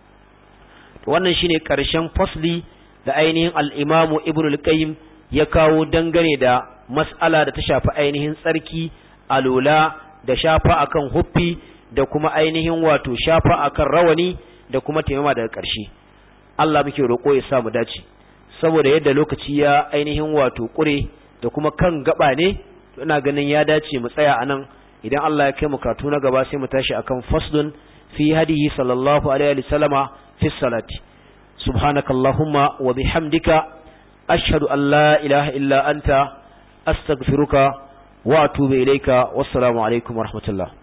to wannan shine karshen fasli da ainihin al-Imam Ibn al-Qayyim ya kawo dangane da mas'ala da ta shafi ainihin tsarki alula da shafa akan huffi da kuma ainihin wato shafa akan rawani da kuma taimama daga karshe Allah muke roƙo ya sa mu dace saboda yadda lokaci ya ainihin wato kure da kuma kan gaba ne ina ganin ya dace mu tsaya anan idan Allah ya kai mu karatu na gaba sai mu tashi akan faslun fi hadihi sallallahu alaihi wa sallama fi salati subhanakallahumma wa bihamdika ashhadu an la ilaha illa anta astaghfiruka wa atubu ilayka wassalamu alaikum wa rahmatullah